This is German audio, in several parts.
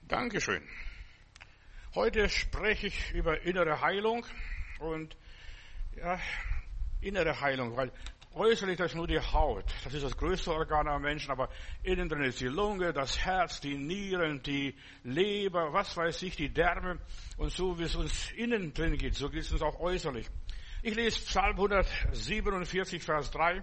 Dankeschön. Heute spreche ich über innere Heilung und ja, innere Heilung, weil äußerlich das ist nur die Haut. Das ist das größte Organ am Menschen, aber innen drin ist die Lunge, das Herz, die Nieren, die Leber, was weiß ich, die Därme. Und so wie es uns innen drin geht, so geht es uns auch äußerlich. Ich lese Psalm 147, Vers 3.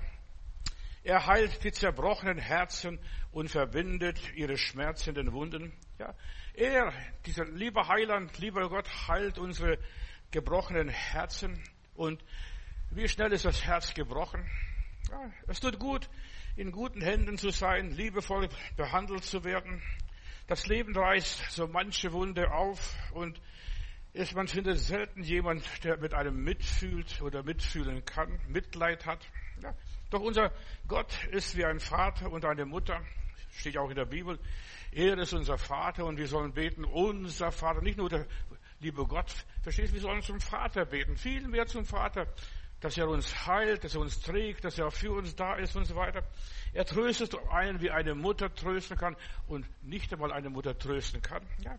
Er heilt die zerbrochenen Herzen und verbindet ihre schmerzenden Wunden. Ja, dieser liebe Heiland, lieber Gott, heilt unsere gebrochenen Herzen. Und wie schnell ist das Herz gebrochen? Ja, es tut gut, in guten Händen zu sein, liebevoll behandelt zu werden. Das Leben reißt so manche Wunde auf und man findet selten jemand, der mit einem mitfühlt oder mitfühlen kann, Mitleid hat. Ja, doch unser Gott ist wie ein Vater und eine Mutter, steht auch in der Bibel. Er ist unser Vater und wir sollen beten, unser Vater, nicht nur der liebe Gott, verstehst du, wir sollen zum Vater beten, viel mehr zum Vater, dass er uns heilt, dass er uns trägt, dass er auch für uns da ist und so weiter. Er tröstet einen, wie eine Mutter trösten kann und nicht einmal eine Mutter trösten kann. Ja.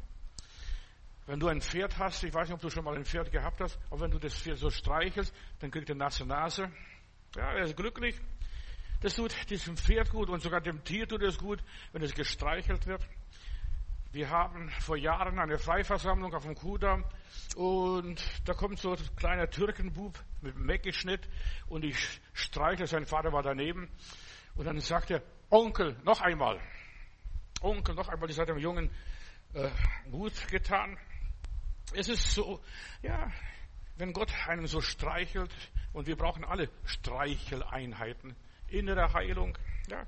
Wenn du ein Pferd hast, ich weiß nicht, ob du schon mal ein Pferd gehabt hast, aber wenn du das Pferd so streichelst, dann kriegt er nasse Nase. Ja, er ist glücklich. Das tut diesem Pferd gut und sogar dem Tier tut es gut, wenn es gestreichelt wird. Wir haben vor Jahren eine Freiversammlung auf dem Kuhdamm und da kommt so ein kleiner Türkenbub mit einem Meckeschnitt und ich streichle, sein Vater war daneben und dann sagt er, Onkel, noch einmal. Onkel, noch einmal, das hat dem Jungen gut getan. Es ist so, ja, wenn Gott einem so streichelt und wir brauchen alle Streicheleinheiten, innere Heilung, ja.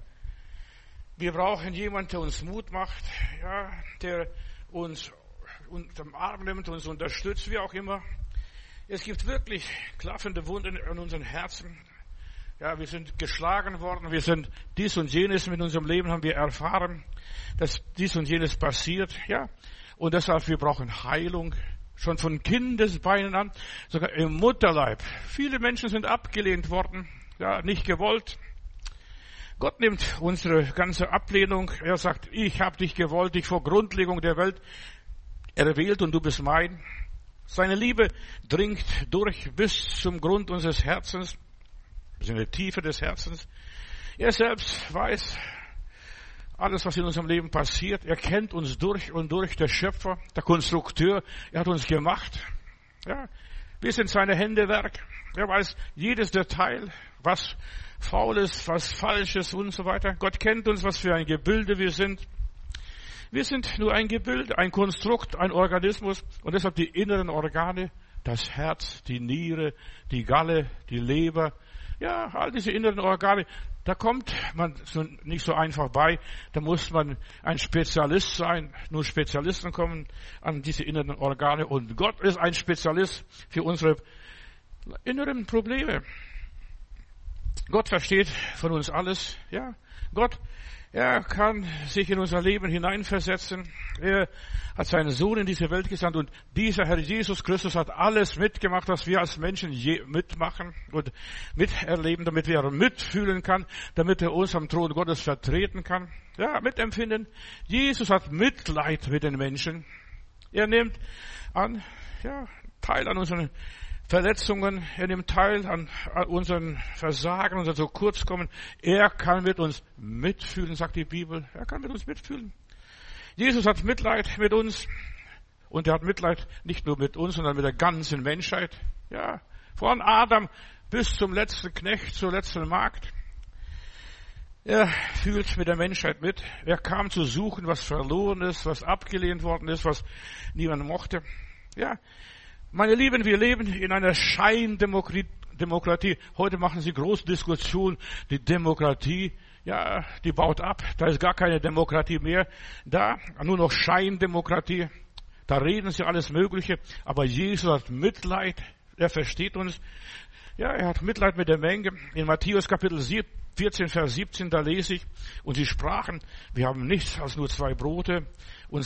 Wir brauchen jemanden, der uns Mut macht, ja, der uns unterm Arm nimmt, uns unterstützt, wie auch immer. Es gibt wirklich klaffende Wunden in unseren Herzen. Ja, wir sind geschlagen worden, wir sind dies und jenes mit unserem Leben haben wir erfahren, dass dies und jenes passiert, ja. Und deshalb, wir brauchen Heilung, schon von Kindesbeinen an, sogar im Mutterleib. Viele Menschen sind abgelehnt worden, ja, nicht gewollt. Gott nimmt unsere ganze Ablehnung. Er sagt, ich habe dich gewollt, dich vor Grundlegung der Welt erwählt und du bist mein. Seine Liebe dringt durch bis zum Grund unseres Herzens, bis in die Tiefe des Herzens. Er selbst weiß alles, was in unserem Leben passiert. Er kennt uns durch und durch, der Schöpfer, der Konstrukteur. Er hat uns gemacht. Ja, wir sind seine Händewerk. Er weiß jedes Detail, was faul ist, was falsch ist und so weiter. Gott kennt uns, was für ein Gebilde wir sind. Wir sind nur ein Gebilde, ein Konstrukt, ein Organismus und deshalb die inneren Organe, das Herz, die Niere, die Galle, die Leber, ja, all diese inneren Organe, da kommt man nicht so einfach bei, da muss man ein Spezialist sein, nur Spezialisten kommen an diese inneren Organe und Gott ist ein Spezialist für unsere inneren Probleme. Gott versteht von uns alles, ja. Gott, er kann sich in unser Leben hineinversetzen. Er hat seinen Sohn in diese Welt gesandt und dieser Herr Jesus Christus hat alles mitgemacht, was wir als Menschen mitmachen und miterleben, damit wir mitfühlen kann, damit er uns am Thron Gottes vertreten kann. Ja, mitempfinden. Jesus hat Mitleid mit den Menschen. Er nimmt teil an unseren Verletzungen, er nimmt teil an unseren Versagen, unser so kurzkommen. Er kann mit uns mitfühlen, sagt die Bibel. Er kann mit uns mitfühlen. Jesus hat Mitleid mit uns und er hat Mitleid nicht nur mit uns, sondern mit der ganzen Menschheit. Ja, von Adam bis zum letzten Knecht, zur letzten Magd. Er fühlt mit der Menschheit mit. Er kam zu suchen, was verloren ist, was abgelehnt worden ist, was niemand mochte. Ja, meine Lieben, wir leben in einer Scheindemokratie. Heute machen sie große Diskussionen. Die Demokratie, ja, die baut ab. Da ist gar keine Demokratie mehr. Da nur noch Scheindemokratie. Da reden sie alles Mögliche. Aber Jesus hat Mitleid. Er versteht uns. Ja, er hat Mitleid mit der Menge. In Matthäus Kapitel 14, Vers 17, da lese ich, und sie sprachen, wir haben nichts als nur 5 Brote und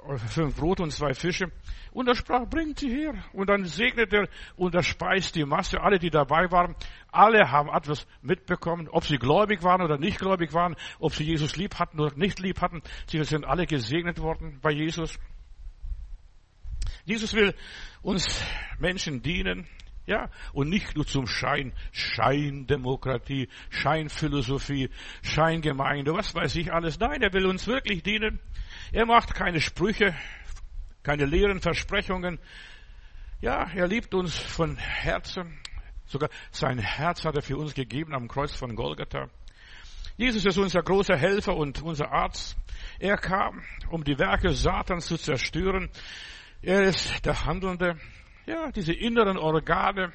2 Fische. Und er sprach, bringt sie her. Und dann segnet er und er speist die Masse. Alle, die dabei waren, alle haben etwas mitbekommen, ob sie gläubig waren oder nicht gläubig waren, ob sie Jesus lieb hatten oder nicht lieb hatten. Sie sind alle gesegnet worden bei Jesus. Jesus will uns Menschen dienen. Ja, und nicht nur zum Schein, Scheindemokratie, Scheinphilosophie, Scheingemeinde, was weiß ich alles. Nein, er will uns wirklich dienen. Er macht keine Sprüche, keine leeren Versprechungen. Ja, er liebt uns von Herzen. Sogar sein Herz hat er für uns gegeben am Kreuz von Golgatha. Jesus ist unser großer Helfer und unser Arzt. Er kam, um die Werke Satans zu zerstören. Er ist der Handelnde. Ja, diese inneren Organe,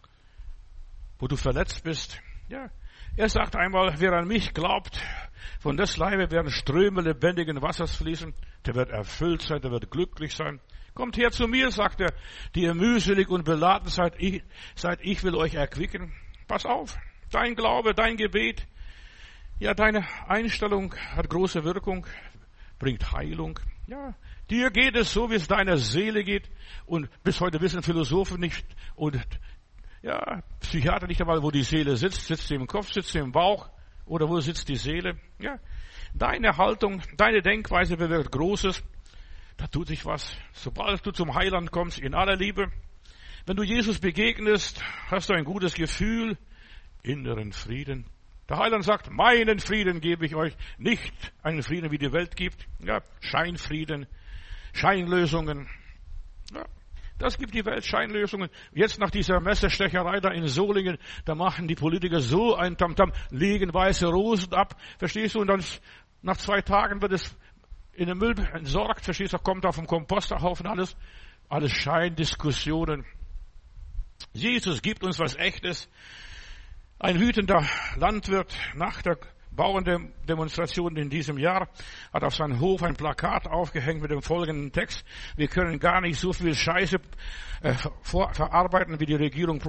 wo du verletzt bist. Ja, er sagt einmal, wer an mich glaubt, von des Leibe werden Ströme lebendigen Wassers fließen. Der wird erfüllt sein, der wird glücklich sein. Kommt her zu mir, sagt er, die ihr mühselig und beladen seid, ich will euch erquicken. Pass auf, dein Glaube, dein Gebet, ja, deine Einstellung hat große Wirkung, bringt Heilung. Ja, dir geht es so, wie es deiner Seele geht. Und bis heute wissen Philosophen nicht und ja, Psychiater nicht einmal, wo die Seele sitzt. Sitzt sie im Kopf, sitzt sie im Bauch oder wo sitzt die Seele? Ja, deine Haltung, deine Denkweise bewirkt Großes. Da tut sich was. Sobald du zum Heiland kommst, in aller Liebe. Wenn du Jesus begegnest, hast du ein gutes Gefühl, inneren Frieden. Der Heiland sagt, meinen Frieden gebe ich euch, nicht einen Frieden, wie die Welt gibt. Ja, Scheinfrieden, Scheinlösungen. Ja, das gibt die Welt, Scheinlösungen. Jetzt nach dieser Messerstecherei da in Solingen, da machen die Politiker so ein Tamtam, legen weiße Rosen ab, verstehst du? Und dann nach 2 Tagen wird es in den Müll entsorgt, verstehst du? Kommt auf dem Komposterhaufen alles Scheindiskussionen. Jesus gibt uns was Echtes. Ein wütender Landwirt nach der Bauerndemonstration in diesem Jahr hat auf seinem Hof ein Plakat aufgehängt mit dem folgenden Text. Wir können gar nicht so viel Scheiße verarbeiten, wie die Regierung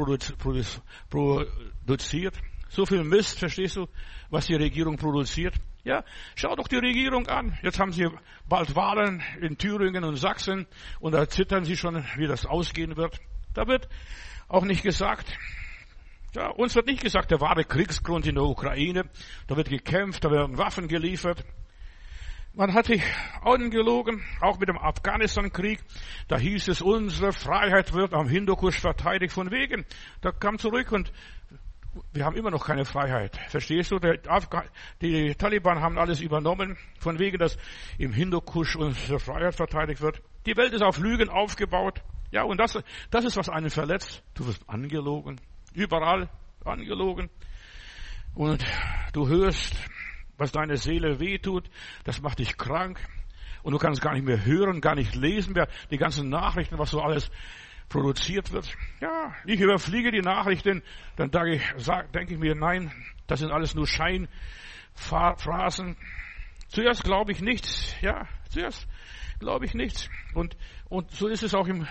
produziert. So viel Mist, verstehst du, was die Regierung produziert? Ja, schau doch die Regierung an. Jetzt haben sie bald Wahlen in Thüringen und Sachsen und da zittern sie schon, wie das ausgehen wird. Da wird auch nicht gesagt, ja, uns wird nicht gesagt, der wahre Kriegsgrund in der Ukraine. Da wird gekämpft, da werden Waffen geliefert. Man hat sich angelogen, auch mit dem Afghanistan-Krieg. Da hieß es, unsere Freiheit wird am Hindukusch verteidigt von wegen. Da kam zurück und wir haben immer noch keine Freiheit. Verstehst du? Die Taliban haben alles übernommen, von wegen, dass im Hindukusch unsere Freiheit verteidigt wird. Die Welt ist auf Lügen aufgebaut. Ja, und das ist, was einen verletzt. Du wirst angelogen. Überall angelogen. Und du hörst, was deine Seele wehtut. Das macht dich krank. Und du kannst gar nicht mehr hören, gar nicht lesen mehr. Die ganzen Nachrichten, was so alles produziert wird. Ja, ich überfliege die Nachrichten. Dann denke ich mir, nein, das sind alles nur Scheinphrasen. Zuerst glaube ich nichts. Ja, zuerst glaube ich nichts. Und so ist es auch im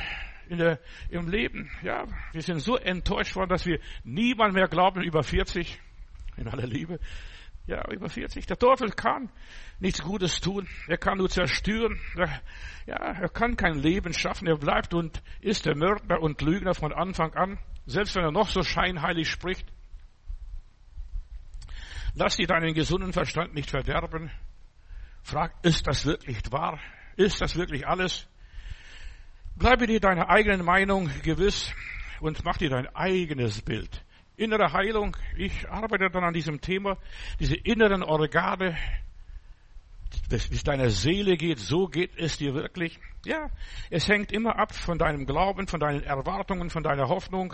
Leben. Ja, wir sind so enttäuscht worden, dass wir niemand mehr glauben, über 40, in aller Liebe. Ja, über 40. Der Teufel kann nichts Gutes tun. Er kann nur zerstören. Er kann kein Leben schaffen. Er bleibt und ist der Mörder und Lügner von Anfang an. Selbst wenn er noch so scheinheilig spricht. Lass dir deinen gesunden Verstand nicht verderben. Frag, ist das wirklich wahr? Ist das wirklich alles? Bleibe dir deiner eigenen Meinung gewiss und mach dir dein eigenes Bild. Innere Heilung, ich arbeite dann an diesem Thema, diese inneren Organe, wie es deiner Seele geht, so geht es dir wirklich. Ja, es hängt immer ab von deinem Glauben, von deinen Erwartungen, von deiner Hoffnung.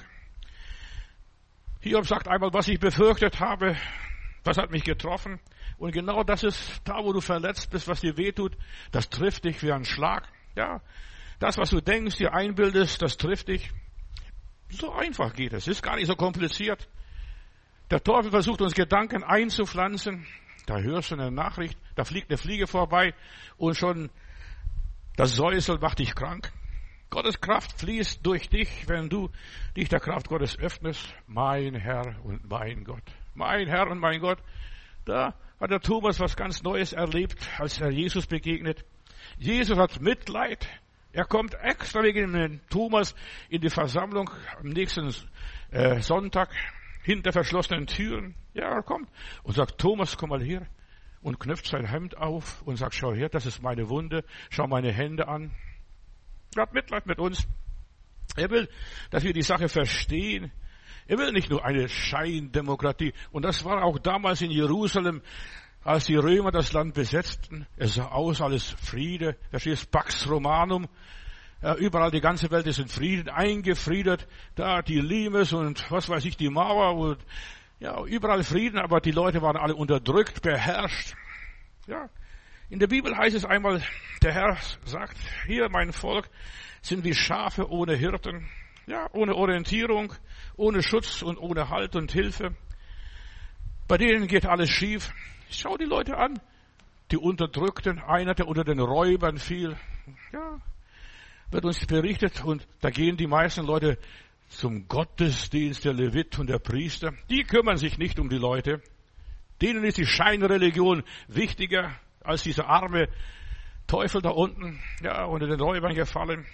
Hiob sagt einmal, was ich befürchtet habe, das hat mich getroffen. Und genau das ist da, wo du verletzt bist, was dir wehtut, das trifft dich wie ein Schlag. Ja, das, was du denkst, dir einbildest, das trifft dich. So einfach geht es. Ist gar nicht so kompliziert. Der Teufel versucht uns Gedanken einzupflanzen. Da hörst du eine Nachricht, da fliegt eine Fliege vorbei und schon das Säusel macht dich krank. Gottes Kraft fließt durch dich, wenn du dich der Kraft Gottes öffnest. Mein Herr und mein Gott. Mein Herr und mein Gott. Da hat der Thomas was ganz Neues erlebt, als er Jesus begegnet. Jesus hat Mitleid. Er kommt extra wegen dem Thomas in die Versammlung am nächsten Sonntag hinter verschlossenen Türen. Ja, er kommt und sagt, Thomas, komm mal her. Und knöpft sein Hemd auf und sagt, schau her, das ist meine Wunde. Schau meine Hände an. Er hat Mitleid mit uns. Er will, dass wir die Sache verstehen. Er will nicht nur eine Scheindemokratie. Und das war auch damals in Jerusalem, als die Römer das Land besetzten. Es sah aus, alles Friede. Da steht Pax Romanum. Ja, überall die ganze Welt ist in Frieden eingefriedet. Da die Limes und was weiß ich, die Mauer. Und, ja, überall Frieden, aber die Leute waren alle unterdrückt, beherrscht. Ja, in der Bibel heißt es einmal, der Herr sagt, hier mein Volk sind wie Schafe ohne Hirten. Ja, ohne Orientierung, ohne Schutz und ohne Halt und Hilfe. Bei denen geht alles schief. Schau die Leute an. Die Unterdrückten, einer, der unter den Räubern fiel. Ja, wird uns berichtet. Und da gehen die meisten Leute zum Gottesdienst, der Levit und der Priester. Die kümmern sich nicht um die Leute. Denen ist die Scheinreligion wichtiger als dieser arme Teufel da unten, ja, unter den Räubern gefallen.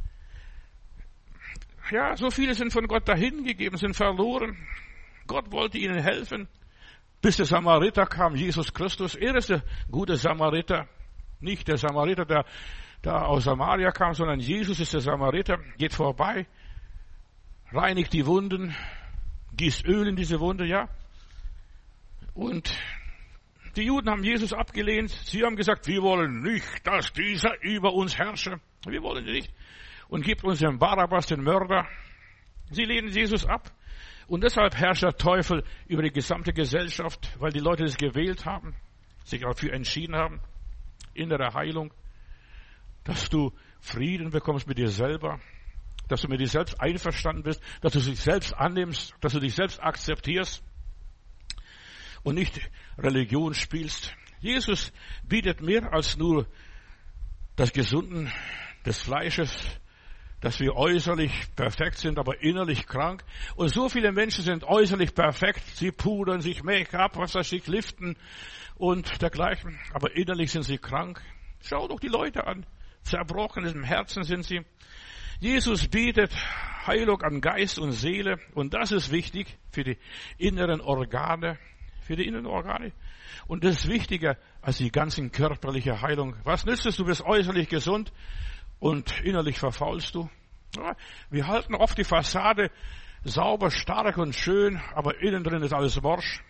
Ja, so viele sind von Gott dahingegeben, sind verloren. Gott wollte ihnen helfen. Bis der Samariter kam, Jesus Christus. Er ist der gute Samariter. Nicht der Samariter, der da aus Samaria kam, sondern Jesus ist der Samariter. Geht vorbei, reinigt die Wunden, gießt Öl in diese Wunde, ja. Und die Juden haben Jesus abgelehnt. Sie haben gesagt, wir wollen nicht, dass dieser über uns herrsche. Wir wollen nicht. Und gibt uns den Barabbas, den Mörder. Sie lehnen Jesus ab. Und deshalb herrscht der Teufel über die gesamte Gesellschaft, weil die Leute das gewählt haben, sich dafür entschieden haben. Innere Heilung, dass du Frieden bekommst mit dir selber, dass du mit dir selbst einverstanden bist, dass du dich selbst annimmst, dass du dich selbst akzeptierst und nicht Religion spielst. Jesus bietet mehr als nur das Gesunden des Fleisches, dass wir äußerlich perfekt sind, aber innerlich krank. Und so viele Menschen sind äußerlich perfekt. Sie pudern sich Make-up, was weiß ich, liften und dergleichen. Aber innerlich sind sie krank. Schau doch die Leute an. Zerbrochen im Herzen sind sie. Jesus bietet Heilung an Geist und Seele. Und das ist wichtig für die inneren Organe. Für die inneren Organe. Und das ist wichtiger als die ganzen körperliche Heilung. Was nützt es? Du bist äußerlich gesund und innerlich verfaulst du. Ja, wir halten oft die Fassade sauber, stark und schön, aber innen drin ist alles morsch.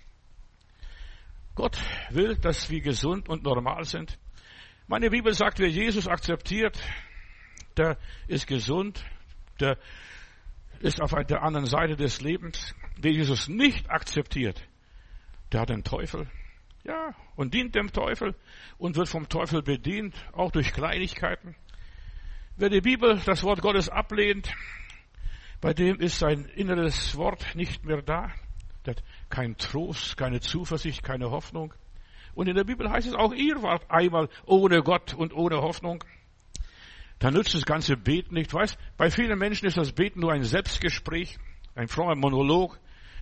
Gott will, dass wir gesund und normal sind. Meine Bibel sagt, wer Jesus akzeptiert, der ist gesund, der ist auf der anderen Seite des Lebens. Wer Jesus nicht akzeptiert, der hat den Teufel. Ja, und dient dem Teufel und wird vom Teufel bedient, auch durch Kleinigkeiten. Wer die Bibel, das Wort Gottes ablehnt, bei dem ist sein inneres Wort nicht mehr da. Der hat keinen Trost, keine Zuversicht, keine Hoffnung. Und in der Bibel heißt es auch, ihr wart einmal ohne Gott und ohne Hoffnung. Da nützt das ganze Beten nicht. Weißt, bei vielen Menschen ist das Beten nur ein Selbstgespräch, ein frommer Monolog,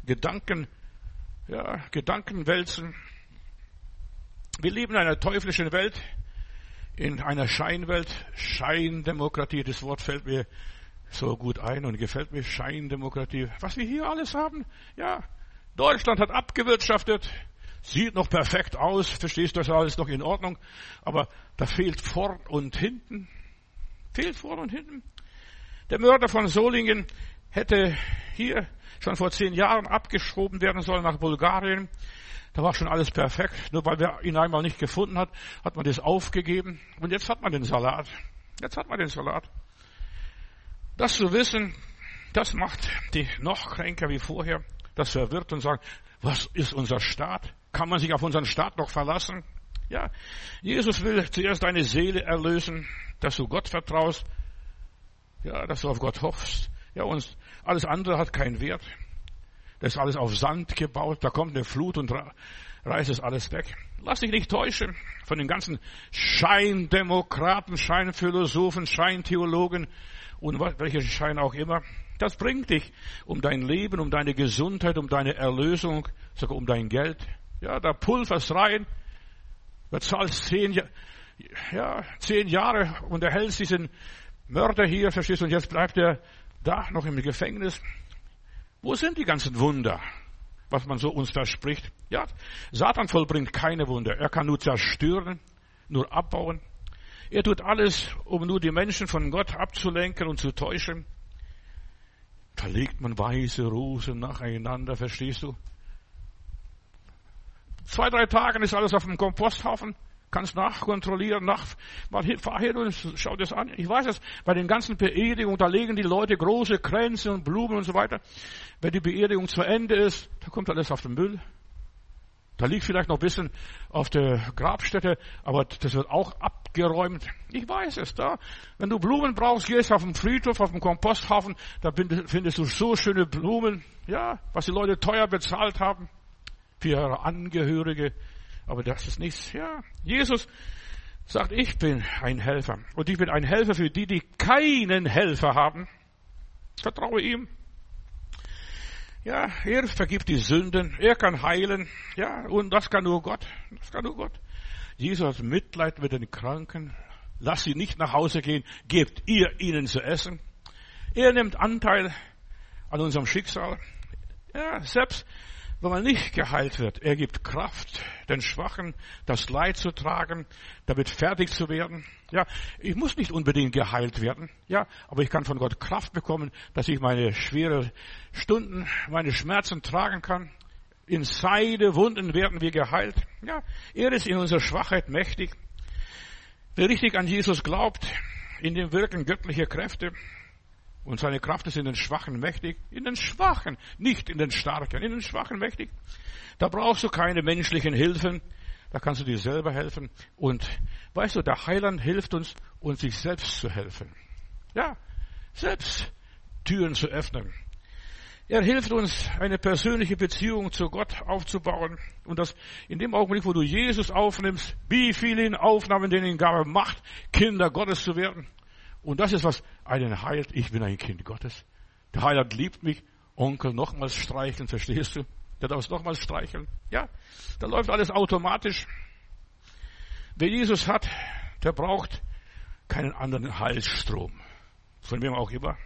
Gedankenwälzen. Wir leben in einer teuflischen Welt, in einer Scheinwelt, Scheindemokratie. Das Wort fällt mir so gut ein und gefällt mir, Scheindemokratie. Was wir hier alles haben, ja, Deutschland hat abgewirtschaftet, sieht noch perfekt aus, verstehst du, das ist alles noch in Ordnung, aber da fehlt vorn und hinten. Der Mörder von Solingen hätte hier schon vor 10 Jahren abgeschoben werden sollen nach Bulgarien. Da war schon alles perfekt. Nur weil wir ihn einmal nicht gefunden hat, hat man das aufgegeben. Und jetzt hat man den Salat. Das zu wissen, das macht die noch kränker wie vorher. Das verwirrt und sagt, was ist unser Staat? Kann man sich auf unseren Staat noch verlassen? Ja, Jesus will zuerst deine Seele erlösen, dass du Gott vertraust. Ja, dass du auf Gott hoffst. Ja, und alles andere hat keinen Wert. Das ist alles auf Sand gebaut. Da kommt eine Flut und reißt es alles weg. Lass dich nicht täuschen von den ganzen Scheindemokraten, Scheinphilosophen, Scheintheologen und welche Scheine auch immer. Das bringt dich um dein Leben, um deine Gesundheit, um deine Erlösung, sogar um dein Geld. Ja, da pulverst rein, bezahlst 10 Jahre und erhältst diesen Mörder hier, verstehst du, und jetzt bleibt er da noch im Gefängnis. Wo sind die ganzen Wunder, was man so uns verspricht? Ja, Satan vollbringt keine Wunder. Er kann nur zerstören, nur abbauen. Er tut alles, um nur die Menschen von Gott abzulenken und zu täuschen. Da legt man weiße Rosen nacheinander, verstehst du? 2, 3 Tagen ist alles auf dem Komposthaufen. Kannst nachkontrollieren, fahr hin und schau das an. Ich weiß es, bei den ganzen Beerdigungen, da legen die Leute große Kränze und Blumen und so weiter. Wenn die Beerdigung zu Ende ist, da kommt alles auf den Müll. Da liegt vielleicht noch ein bisschen auf der Grabstätte, aber das wird auch abgeräumt. Ich weiß es, da. Wenn du Blumen brauchst, gehst auf den Friedhof, auf den Komposthaufen, da findest du so schöne Blumen, ja, was die Leute teuer bezahlt haben für ihre Angehörige. Aber das ist nichts, ja. Jesus sagt, ich bin ein Helfer. Und ich bin ein Helfer für die, die keinen Helfer haben. Vertraue ihm. Ja, er vergibt die Sünden. Er kann heilen. Ja, und das kann nur Gott. Das kann nur Gott. Jesus hat Mitleid mit den Kranken. Lasst sie nicht nach Hause gehen. Gebt ihr ihnen zu essen. Er nimmt Anteil an unserem Schicksal. Ja, selbst wenn man nicht geheilt wird, er gibt Kraft, den Schwachen das Leid zu tragen, damit fertig zu werden. Ja, ich muss nicht unbedingt geheilt werden. Ja, aber ich kann von Gott Kraft bekommen, dass ich meine schweren Stunden, meine Schmerzen tragen kann. In seine Wunden werden wir geheilt. Ja, er ist in unserer Schwachheit mächtig. Wer richtig an Jesus glaubt, in dem wirken göttliche Kräfte. Und seine Kraft ist in den Schwachen mächtig. In den Schwachen, nicht in den Starken. In den Schwachen mächtig. Da brauchst du keine menschlichen Hilfen. Da kannst du dir selber helfen. Und weißt du, der Heiland hilft uns, uns sich selbst zu helfen. Ja, selbst Türen zu öffnen. Er hilft uns, eine persönliche Beziehung zu Gott aufzubauen. Und das in dem Augenblick, wo du Jesus aufnimmst, wie viele ihn aufnahmen, denen ihn gab Macht, Kinder Gottes zu werden. Und das ist, was einen heilt. Ich bin ein Kind Gottes. Der Heiland liebt mich. Onkel nochmals streicheln, verstehst du? Der darf es nochmals streicheln. Ja, da läuft alles automatisch. Wer Jesus hat, der braucht keinen anderen Heilsstrom. Von wem auch immer.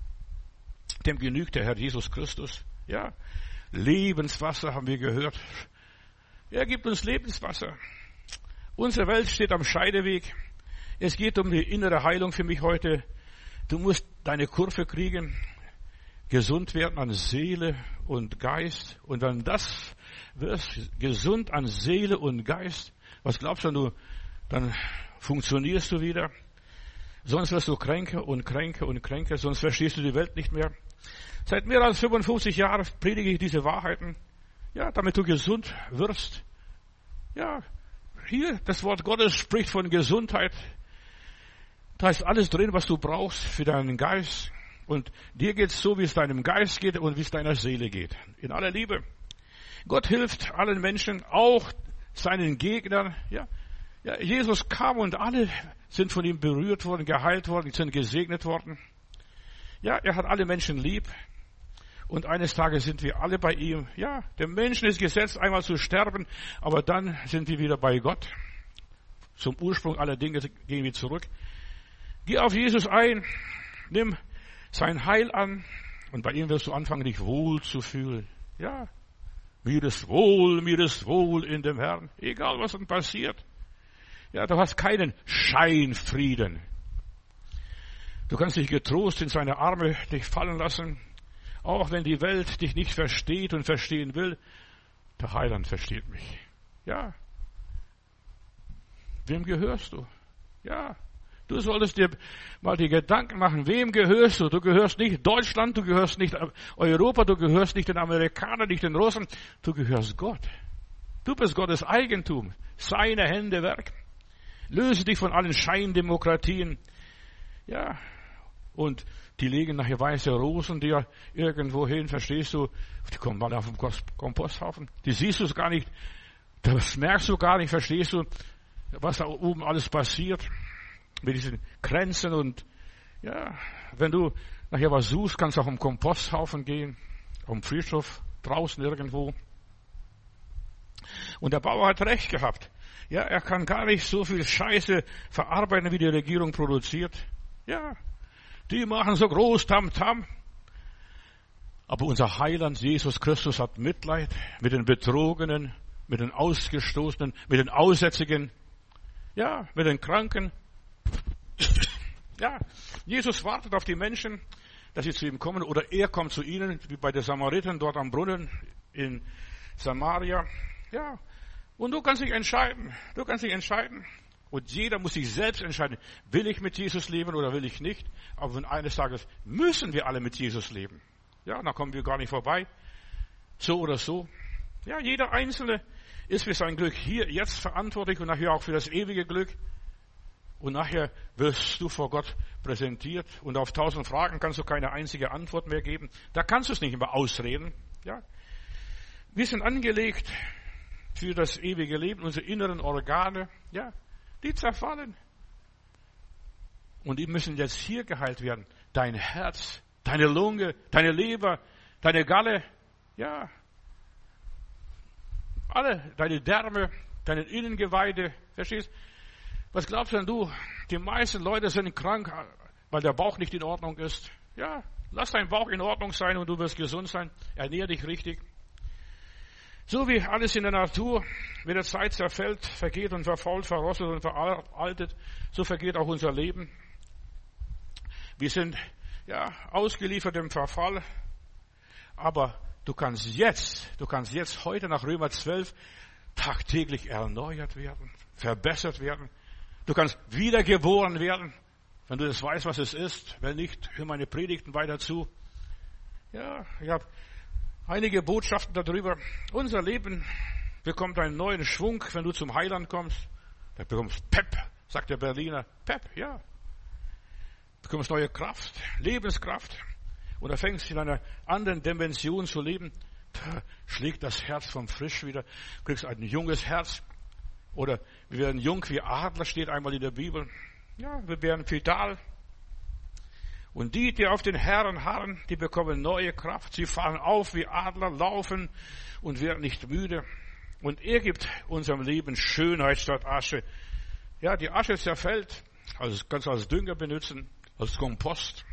Dem genügt der Herr Jesus Christus. Ja, Lebenswasser haben wir gehört. Er gibt uns Lebenswasser. Unsere Welt steht am Scheideweg. Es geht um die innere Heilung für mich heute. Du musst deine Kurve kriegen, gesund werden an Seele und Geist. Und wenn das wirst, gesund an Seele und Geist, was glaubst du, dann funktionierst du wieder. Sonst wirst du kränker und kränker und kränker, sonst verstehst du die Welt nicht mehr. Seit mehr als 55 Jahren predige ich diese Wahrheiten, ja, damit du gesund wirst. Ja, hier, das Wort Gottes spricht von Gesundheit. Da ist alles drin, was du brauchst für deinen Geist. Und dir geht es so, wie es deinem Geist geht und wie es deiner Seele geht. In aller Liebe. Gott hilft allen Menschen, auch seinen Gegnern. Ja, Jesus kam und alle sind von ihm berührt worden, geheilt worden, sind gesegnet worden. Ja, er hat alle Menschen lieb. Und eines Tages sind wir alle bei ihm. Ja, dem Menschen ist gesetzt, einmal zu sterben, aber dann sind wir wieder bei Gott. Zum Ursprung aller Dinge gehen wir zurück. Geh auf Jesus ein, nimm sein Heil an und bei ihm wirst du anfangen, dich wohl zu fühlen. Ja, mir ist wohl in dem Herrn, egal was dann passiert. Ja, du hast keinen Scheinfrieden. Du kannst dich getrost in seine Arme dich fallen lassen, auch wenn die Welt dich nicht versteht und verstehen will. Der Heiland versteht mich. Ja. Wem gehörst du? Ja. Du solltest dir mal die Gedanken machen, wem gehörst du? Du gehörst nicht Deutschland, du gehörst nicht Europa, du gehörst nicht den Amerikanern, nicht den Russen, du gehörst Gott. Du bist Gottes Eigentum, seine Hände Werk. Löse dich von allen Scheindemokratien. Ja, und die legen nachher weiße Rosen dir irgendwo hin, verstehst du? Die kommen mal auf dem Komposthaufen. Die siehst du gar nicht, das merkst du gar nicht, verstehst du, was da oben alles passiert. Mit diesen Kränzen und ja, wenn du Nachher was suchst, kannst du auch am Komposthaufen gehen, am Friedhof, draußen irgendwo. Und der Bauer hat recht gehabt. Ja, er kann gar nicht so viel Scheiße verarbeiten, wie die Regierung produziert. Ja, die machen so groß Tamtam. Aber unser Heiland Jesus Christus hat Mitleid mit den Betrogenen, mit den Ausgestoßenen, mit den Aussätzigen, ja, mit den Kranken. Ja, Jesus wartet auf die Menschen, dass sie zu ihm kommen, oder er kommt zu ihnen, wie bei den Samariten dort am Brunnen in Samaria. Ja, und du kannst dich entscheiden. Du kannst dich entscheiden. Und jeder muss sich selbst entscheiden, will ich mit Jesus leben oder will ich nicht. Aber eines Tages müssen wir alle mit Jesus leben. Ja, da kommen wir gar nicht vorbei. So oder so. Ja, jeder Einzelne ist für sein Glück hier jetzt verantwortlich und nachher auch für das ewige Glück. Und nachher wirst du vor Gott präsentiert und auf 1000 Fragen kannst du keine einzige Antwort mehr geben. Da kannst du es nicht mehr ausreden. Ja, wir sind angelegt für das ewige Leben, unsere inneren Organe, ja, die zerfallen. Und die müssen jetzt hier geheilt werden. Dein Herz, deine Lunge, deine Leber, deine Galle, ja, alle, deine Därme, deine Innengeweide, verstehst? Was glaubst denn du? Die meisten Leute sind krank, weil der Bauch nicht in Ordnung ist. Ja, lass dein Bauch in Ordnung sein und du wirst gesund sein. Ernähr dich richtig. So wie alles in der Natur mit der Zeit zerfällt, vergeht und verfault, verrostet und veraltet, so vergeht auch unser Leben. Wir sind ja ausgeliefert dem Verfall, aber du kannst jetzt heute nach Römer 12 tagtäglich erneuert werden, verbessert werden. Du kannst wiedergeboren werden, wenn du das weißt, was es ist. Wenn nicht, hör meine Predigten weiter zu. Ja, ich habe einige Botschaften darüber. Unser Leben bekommt einen neuen Schwung, wenn du zum Heiland kommst. Da bekommst Pep, sagt der Berliner. Pep, ja. Du bekommst neue Kraft, Lebenskraft. Und da fängst du in einer anderen Dimension zu leben. Da schlägt das Herz vom Frisch wieder. Du kriegst ein junges Herz. Oder wir werden jung wie Adler, steht einmal in der Bibel. Ja, wir werden vital. Und die auf den Herrn harren, die bekommen neue Kraft. Sie fahren auf wie Adler, laufen und werden nicht müde. Und er gibt unserem Leben Schönheit statt Asche. Ja, die Asche zerfällt. Also kannst du als Dünger benutzen, als Kompost.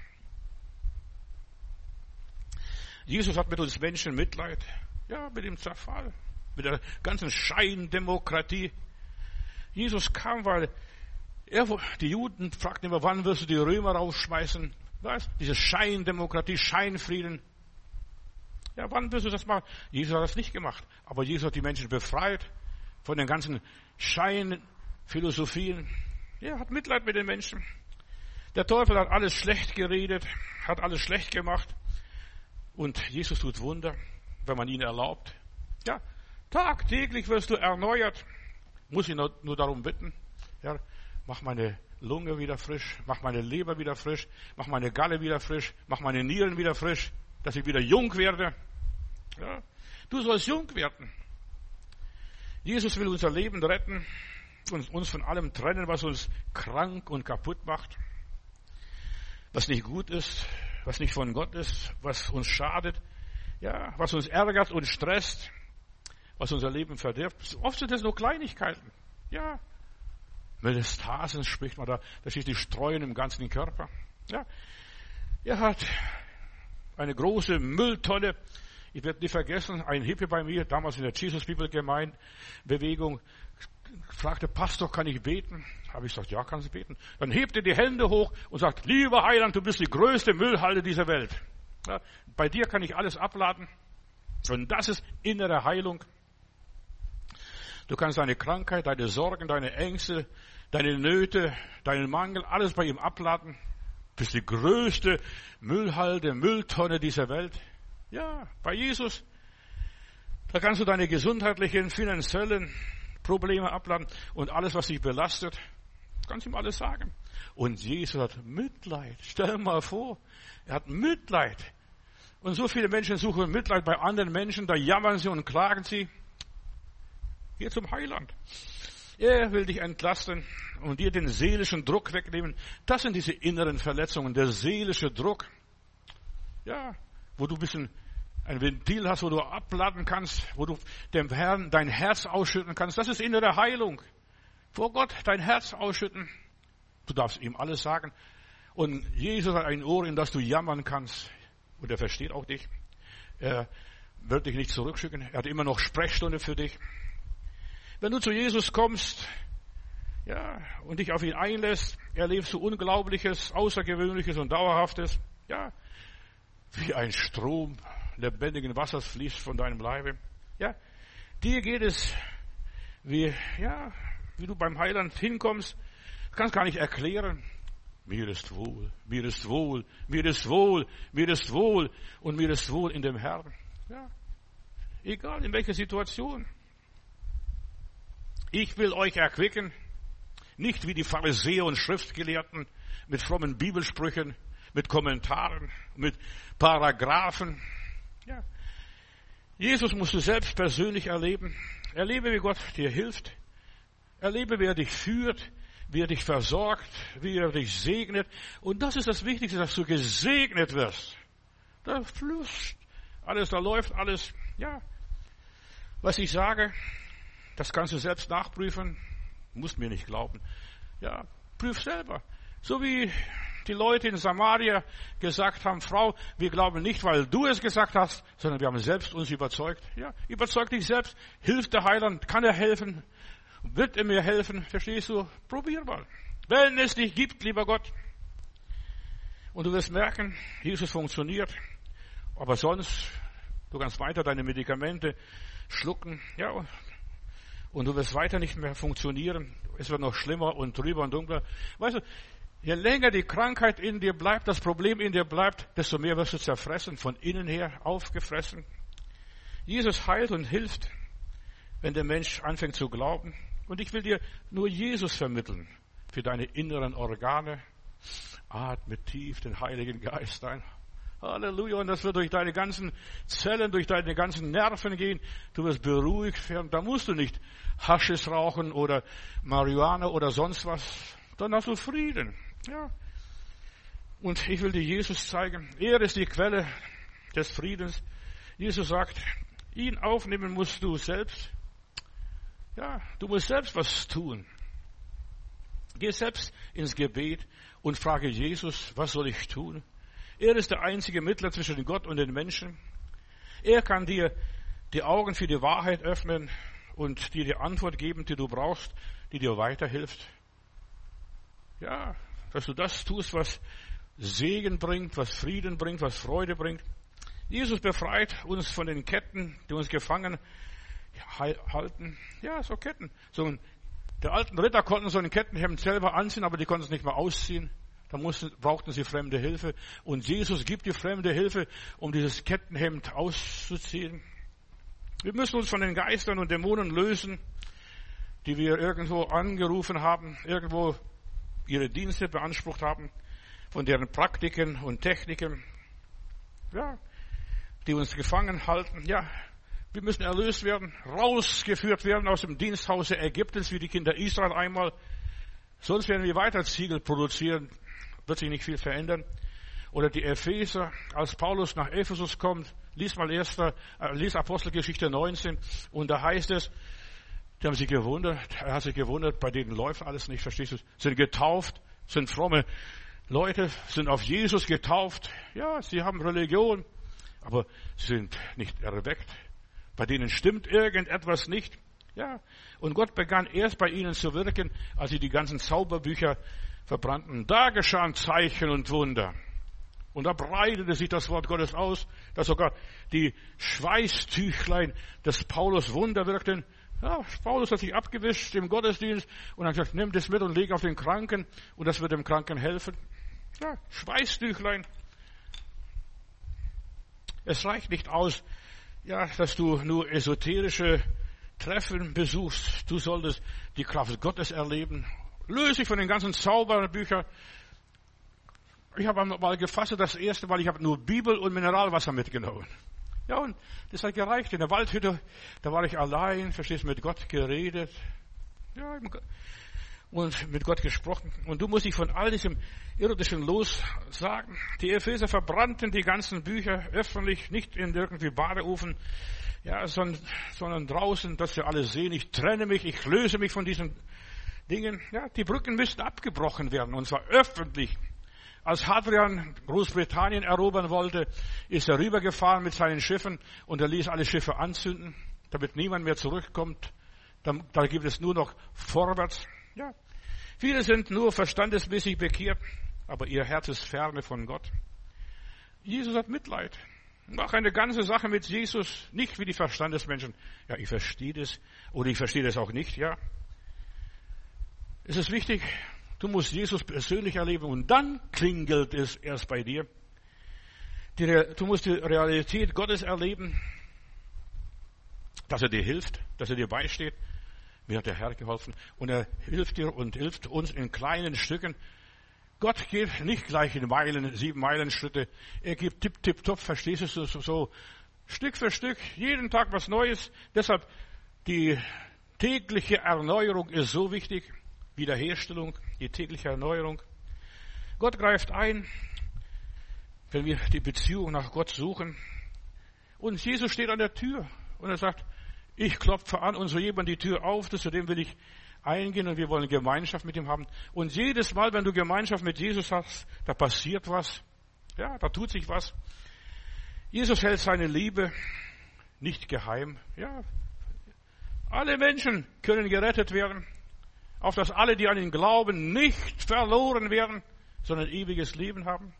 Jesus hat mit uns Menschen Mitleid. Ja, mit dem Zerfall. Mit der ganzen Scheindemokratie. Jesus kam, weil die Juden fragten immer, wann wirst du die Römer rausschmeißen? Was? Diese Scheindemokratie, Scheinfrieden. Ja, wann wirst du das machen? Jesus hat das nicht gemacht. Aber Jesus hat die Menschen befreit von den ganzen Scheinphilosophien. Er hat Mitleid mit den Menschen. Der Teufel hat alles schlecht geredet, hat alles schlecht gemacht. Und Jesus tut Wunder, wenn man ihn erlaubt. Ja, tagtäglich wirst du erneuert. Muss ich nur darum bitten. Ja, mach meine Lunge wieder frisch, mach meine Leber wieder frisch, mach meine Galle wieder frisch, mach meine Nieren wieder frisch, dass ich wieder jung werde. Ja, du sollst jung werden. Jesus will unser Leben retten und uns von allem trennen, was uns krank und kaputt macht, was nicht gut ist, was nicht von Gott ist, was uns schadet, ja, was uns ärgert und stresst, was unser Leben verdirbt. Oft sind es nur Kleinigkeiten. Ja, Metastasen spricht man da, das ist die Streuen im ganzen Körper. Ja, er hat eine große Mülltonne. Ich werde nie vergessen, ein Hippie bei mir, damals in der Jesus People Bewegung, fragte, Pastor, kann ich beten? Habe ich gesagt, ja, kannst du beten. Dann hebt er die Hände hoch und sagt, lieber Heiland, du bist die größte Müllhalde dieser Welt. Ja, bei dir kann ich alles abladen. Und das ist innere Heilung. Du kannst deine Krankheit, deine Sorgen, deine Ängste, deine Nöte, deinen Mangel, alles bei ihm abladen. Du bist die größte Müllhalde, Mülltonne dieser Welt. Ja, bei Jesus. Da kannst du deine gesundheitlichen, finanziellen Probleme abladen und alles, was dich belastet, kannst du ihm alles sagen. Und Jesus hat Mitleid. Stell dir mal vor, er hat Mitleid. Und so viele Menschen suchen Mitleid bei anderen Menschen, da jammern sie und klagen sie. Geh zum Heiland. Er will dich entlasten und dir den seelischen Druck wegnehmen. Das sind diese inneren Verletzungen, der seelische Druck. Ja, wo du ein Ventil hast, wo du abladen kannst, wo du dem Herrn dein Herz ausschütten kannst. Das ist innere Heilung. Vor Gott dein Herz ausschütten. Du darfst ihm alles sagen. Und Jesus hat ein Ohr, in das du jammern kannst. Und er versteht auch dich. Er wird dich nicht zurückschicken. Er hat immer noch Sprechstunde für dich. Wenn du zu Jesus kommst, ja, und dich auf ihn einlässt, erlebst du Unglaubliches, Außergewöhnliches und Dauerhaftes. Ja, wie ein Strom lebendigen Wassers fließt von deinem Leibe. Ja, dir geht es wie du beim Heiland hinkommst. Du kannst gar nicht erklären. Mir ist wohl, mir ist wohl, mir ist wohl, mir ist wohl und mir ist wohl in dem Herrn. Ja, egal in welcher Situation. Ich will euch erquicken. Nicht wie die Pharisäer und Schriftgelehrten mit frommen Bibelsprüchen, mit Kommentaren, mit Paragraphen. Ja. Jesus musst du selbst persönlich erleben. Erlebe, wie Gott dir hilft. Erlebe, wie er dich führt, wie er dich versorgt, wie er dich segnet. Und das ist das Wichtigste, dass du gesegnet wirst. Da fließt alles, da läuft alles. Ja. Was ich sage, das kannst du selbst nachprüfen. Du musst mir nicht glauben. Ja, prüf selber. So wie die Leute in Samaria gesagt haben, Frau, wir glauben nicht, weil du es gesagt hast, sondern wir haben selbst uns überzeugt. Ja, überzeug dich selbst. Hilft der Heiland? Kann er helfen? Wird er mir helfen? Verstehst du? Probier mal. Wenn es dich gibt, lieber Gott. Und du wirst merken, Jesus funktioniert. Aber sonst, du kannst weiter deine Medikamente schlucken. Ja, und du wirst weiter nicht mehr funktionieren. Es wird noch schlimmer und trüber und dunkler. Weißt du, je länger die Krankheit in dir bleibt, das Problem in dir bleibt, desto mehr wirst du zerfressen, von innen her aufgefressen. Jesus heilt und hilft, wenn der Mensch anfängt zu glauben. Und ich will dir nur Jesus vermitteln für deine inneren Organe. Atme tief den Heiligen Geist ein. Halleluja. Und das wird durch deine ganzen Zellen, durch deine ganzen Nerven gehen. Du wirst beruhigt werden. Da musst du nicht Haschisch rauchen oder Marihuana oder sonst was. Dann hast du Frieden. Ja. Und ich will dir Jesus zeigen. Er ist die Quelle des Friedens. Jesus sagt, ihn aufnehmen musst du selbst. Ja, du musst selbst was tun. Geh selbst ins Gebet und frage Jesus, was soll ich tun? Er ist der einzige Mittler zwischen Gott und den Menschen. Er kann dir die Augen für die Wahrheit öffnen und dir die Antwort geben, die du brauchst, die dir weiterhilft. Ja, dass du das tust, was Segen bringt, was Frieden bringt, was Freude bringt. Jesus befreit uns von den Ketten, die uns gefangen halten. Ja, so Ketten. Der alten Ritter konnten so ein Kettenhemd selber anziehen, aber die konnten es nicht mehr ausziehen. Da brauchten sie fremde Hilfe. Und Jesus gibt die fremde Hilfe, um dieses Kettenhemd auszuziehen. Wir müssen uns von den Geistern und Dämonen lösen, die wir irgendwo angerufen haben, irgendwo ihre Dienste beansprucht haben, von deren Praktiken und Techniken, ja, die uns gefangen halten. Ja, wir müssen erlöst werden, rausgeführt werden aus dem Diensthause Ägyptens, wie die Kinder Israel einmal. Sonst werden wir weiter Ziegel produzieren, wird sich nicht viel verändern. Oder die Epheser, als Paulus nach Ephesus kommt, lies Apostelgeschichte 19, und da heißt es, er hat sich gewundert, bei denen läuft alles nicht, verstehst du? Sind getauft, sind fromme Leute, sind auf Jesus getauft. Ja, sie haben Religion, aber sie sind nicht erweckt. Bei denen stimmt irgendetwas nicht. Ja, und Gott begann erst bei ihnen zu wirken, als sie die ganzen Zauberbücher verbrannten. Da geschahen Zeichen und Wunder. Und da breitete sich das Wort Gottes aus, dass sogar die Schweißtüchlein des Paulus Wunder wirkten. Ja, Paulus hat sich abgewischt im Gottesdienst und hat gesagt, nimm das mit und leg auf den Kranken und das wird dem Kranken helfen. Ja, Schweißtüchlein. Es reicht nicht aus, ja, dass du nur esoterische Treffen besuchst. Du solltest die Kraft Gottes erleben. Löse dich von den ganzen Zauberbüchern. Ich habe mal gefastet, das erste, weil ich habe nur Bibel und Mineralwasser mitgenommen. Ja, und das hat gereicht. In der Waldhütte, da war ich allein, verstehst du, mit Gott geredet. Ja, und mit Gott gesprochen. Und du musst dich von all diesem Irdischen lossagen. Die Epheser verbrannten die ganzen Bücher öffentlich, nicht in irgendwie Badeofen, ja, sondern draußen, dass wir alle sehen. Ich trenne mich, ich löse mich von diesen Dingen. Ja, die Brücken müssten abgebrochen werden, und zwar öffentlich. Als Hadrian Großbritannien erobern wollte, ist er rübergefahren mit seinen Schiffen und er ließ alle Schiffe anzünden, damit niemand mehr zurückkommt. Da gibt es nur noch vorwärts. Ja, viele sind nur verstandesmäßig bekehrt, aber ihr Herz ist ferne von Gott. Jesus hat Mitleid. Mach eine ganze Sache mit Jesus, nicht wie die Verstandesmenschen. Ja, ich verstehe das oder ich verstehe das auch nicht, ja. Es ist wichtig, du musst Jesus persönlich erleben und dann klingelt es erst bei dir. Du musst die Realität Gottes erleben, dass er dir hilft, dass er dir beisteht. Mir hat der Herr geholfen und er hilft dir und hilft uns in kleinen Stücken. Gott geht nicht gleich in Meilen, 7 Meilenschritte. Er gibt tipp, verstehst du, so Stück für Stück, jeden Tag was Neues. Deshalb die tägliche Erneuerung ist so wichtig. Wiederherstellung, die tägliche Erneuerung. Gott greift ein, wenn wir die Beziehung nach Gott suchen. Und Jesus steht an der Tür und er sagt, ich klopfe an und so jemand die Tür auf, zu dem will ich eingehen und wir wollen Gemeinschaft mit ihm haben. Und jedes Mal, wenn du Gemeinschaft mit Jesus hast, da passiert was. Ja, da tut sich was. Jesus hält seine Liebe nicht geheim. Ja, alle Menschen können gerettet werden. Auf dass alle, die an ihn glauben, nicht verloren werden, sondern ewiges Leben haben.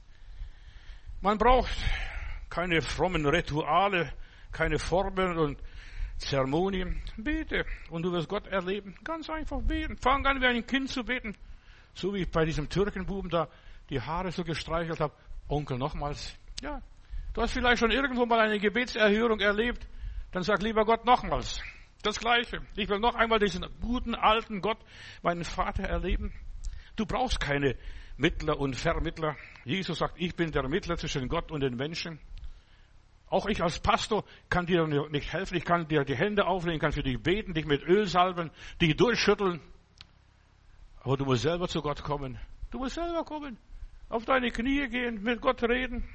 Man braucht keine frommen Rituale, keine Formeln und Zeremonien. Bete und du wirst Gott erleben. Ganz einfach beten. Fang an, wie ein Kind zu beten. So wie ich bei diesem Türkenbuben da die Haare so gestreichelt habe. Onkel, nochmals. Ja, du hast vielleicht schon irgendwo mal eine Gebetserhörung erlebt. Dann sag lieber Gott nochmals. Das Gleiche. Ich will noch einmal diesen guten, alten Gott, meinen Vater, erleben. Du brauchst keine Mittler und Vermittler. Jesus sagt, ich bin der Mittler zwischen Gott und den Menschen. Auch ich als Pastor kann dir nicht helfen. Ich kann dir die Hände auflegen, kann für dich beten, dich mit Öl salben, dich durchschütteln. Aber du musst selber zu Gott kommen. Du musst selber kommen. Auf deine Knie gehen, mit Gott reden.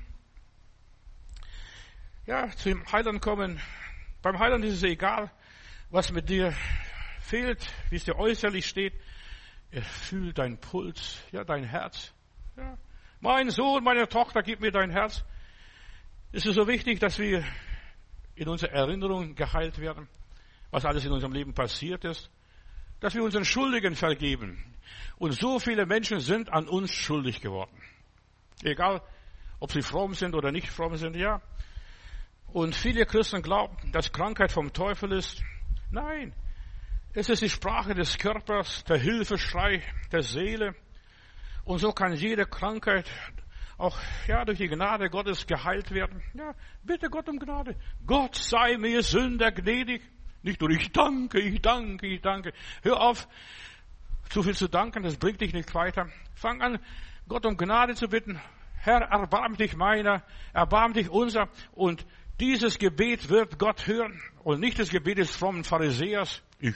Ja, zum Heiland kommen. Beim Heiland ist es egal, was mit dir fehlt, wie es dir äußerlich steht. Er fühlt deinen Puls, ja, dein Herz. Ja. Mein Sohn, meine Tochter, gib mir dein Herz. Es ist so wichtig, dass wir in unserer Erinnerung geheilt werden, was alles in unserem Leben passiert ist, dass wir unseren Schuldigen vergeben. Und so viele Menschen sind an uns schuldig geworden. Egal, ob sie fromm sind oder nicht fromm sind, ja. Und viele Christen glauben, dass Krankheit vom Teufel ist. Nein, es ist die Sprache des Körpers, der Hilfeschrei der Seele. Und so kann jede Krankheit auch durch die Gnade Gottes geheilt werden. Ja, bitte Gott um Gnade. Gott sei mir Sünder gnädig. Nicht nur ich danke. Hör auf, zu viel zu danken, das bringt dich nicht weiter. Fang an, Gott um Gnade zu bitten. Herr, erbarm dich meiner, erbarm dich unser. Und dieses Gebet wird Gott hören und nicht das Gebet des frommen Pharisäers. Ich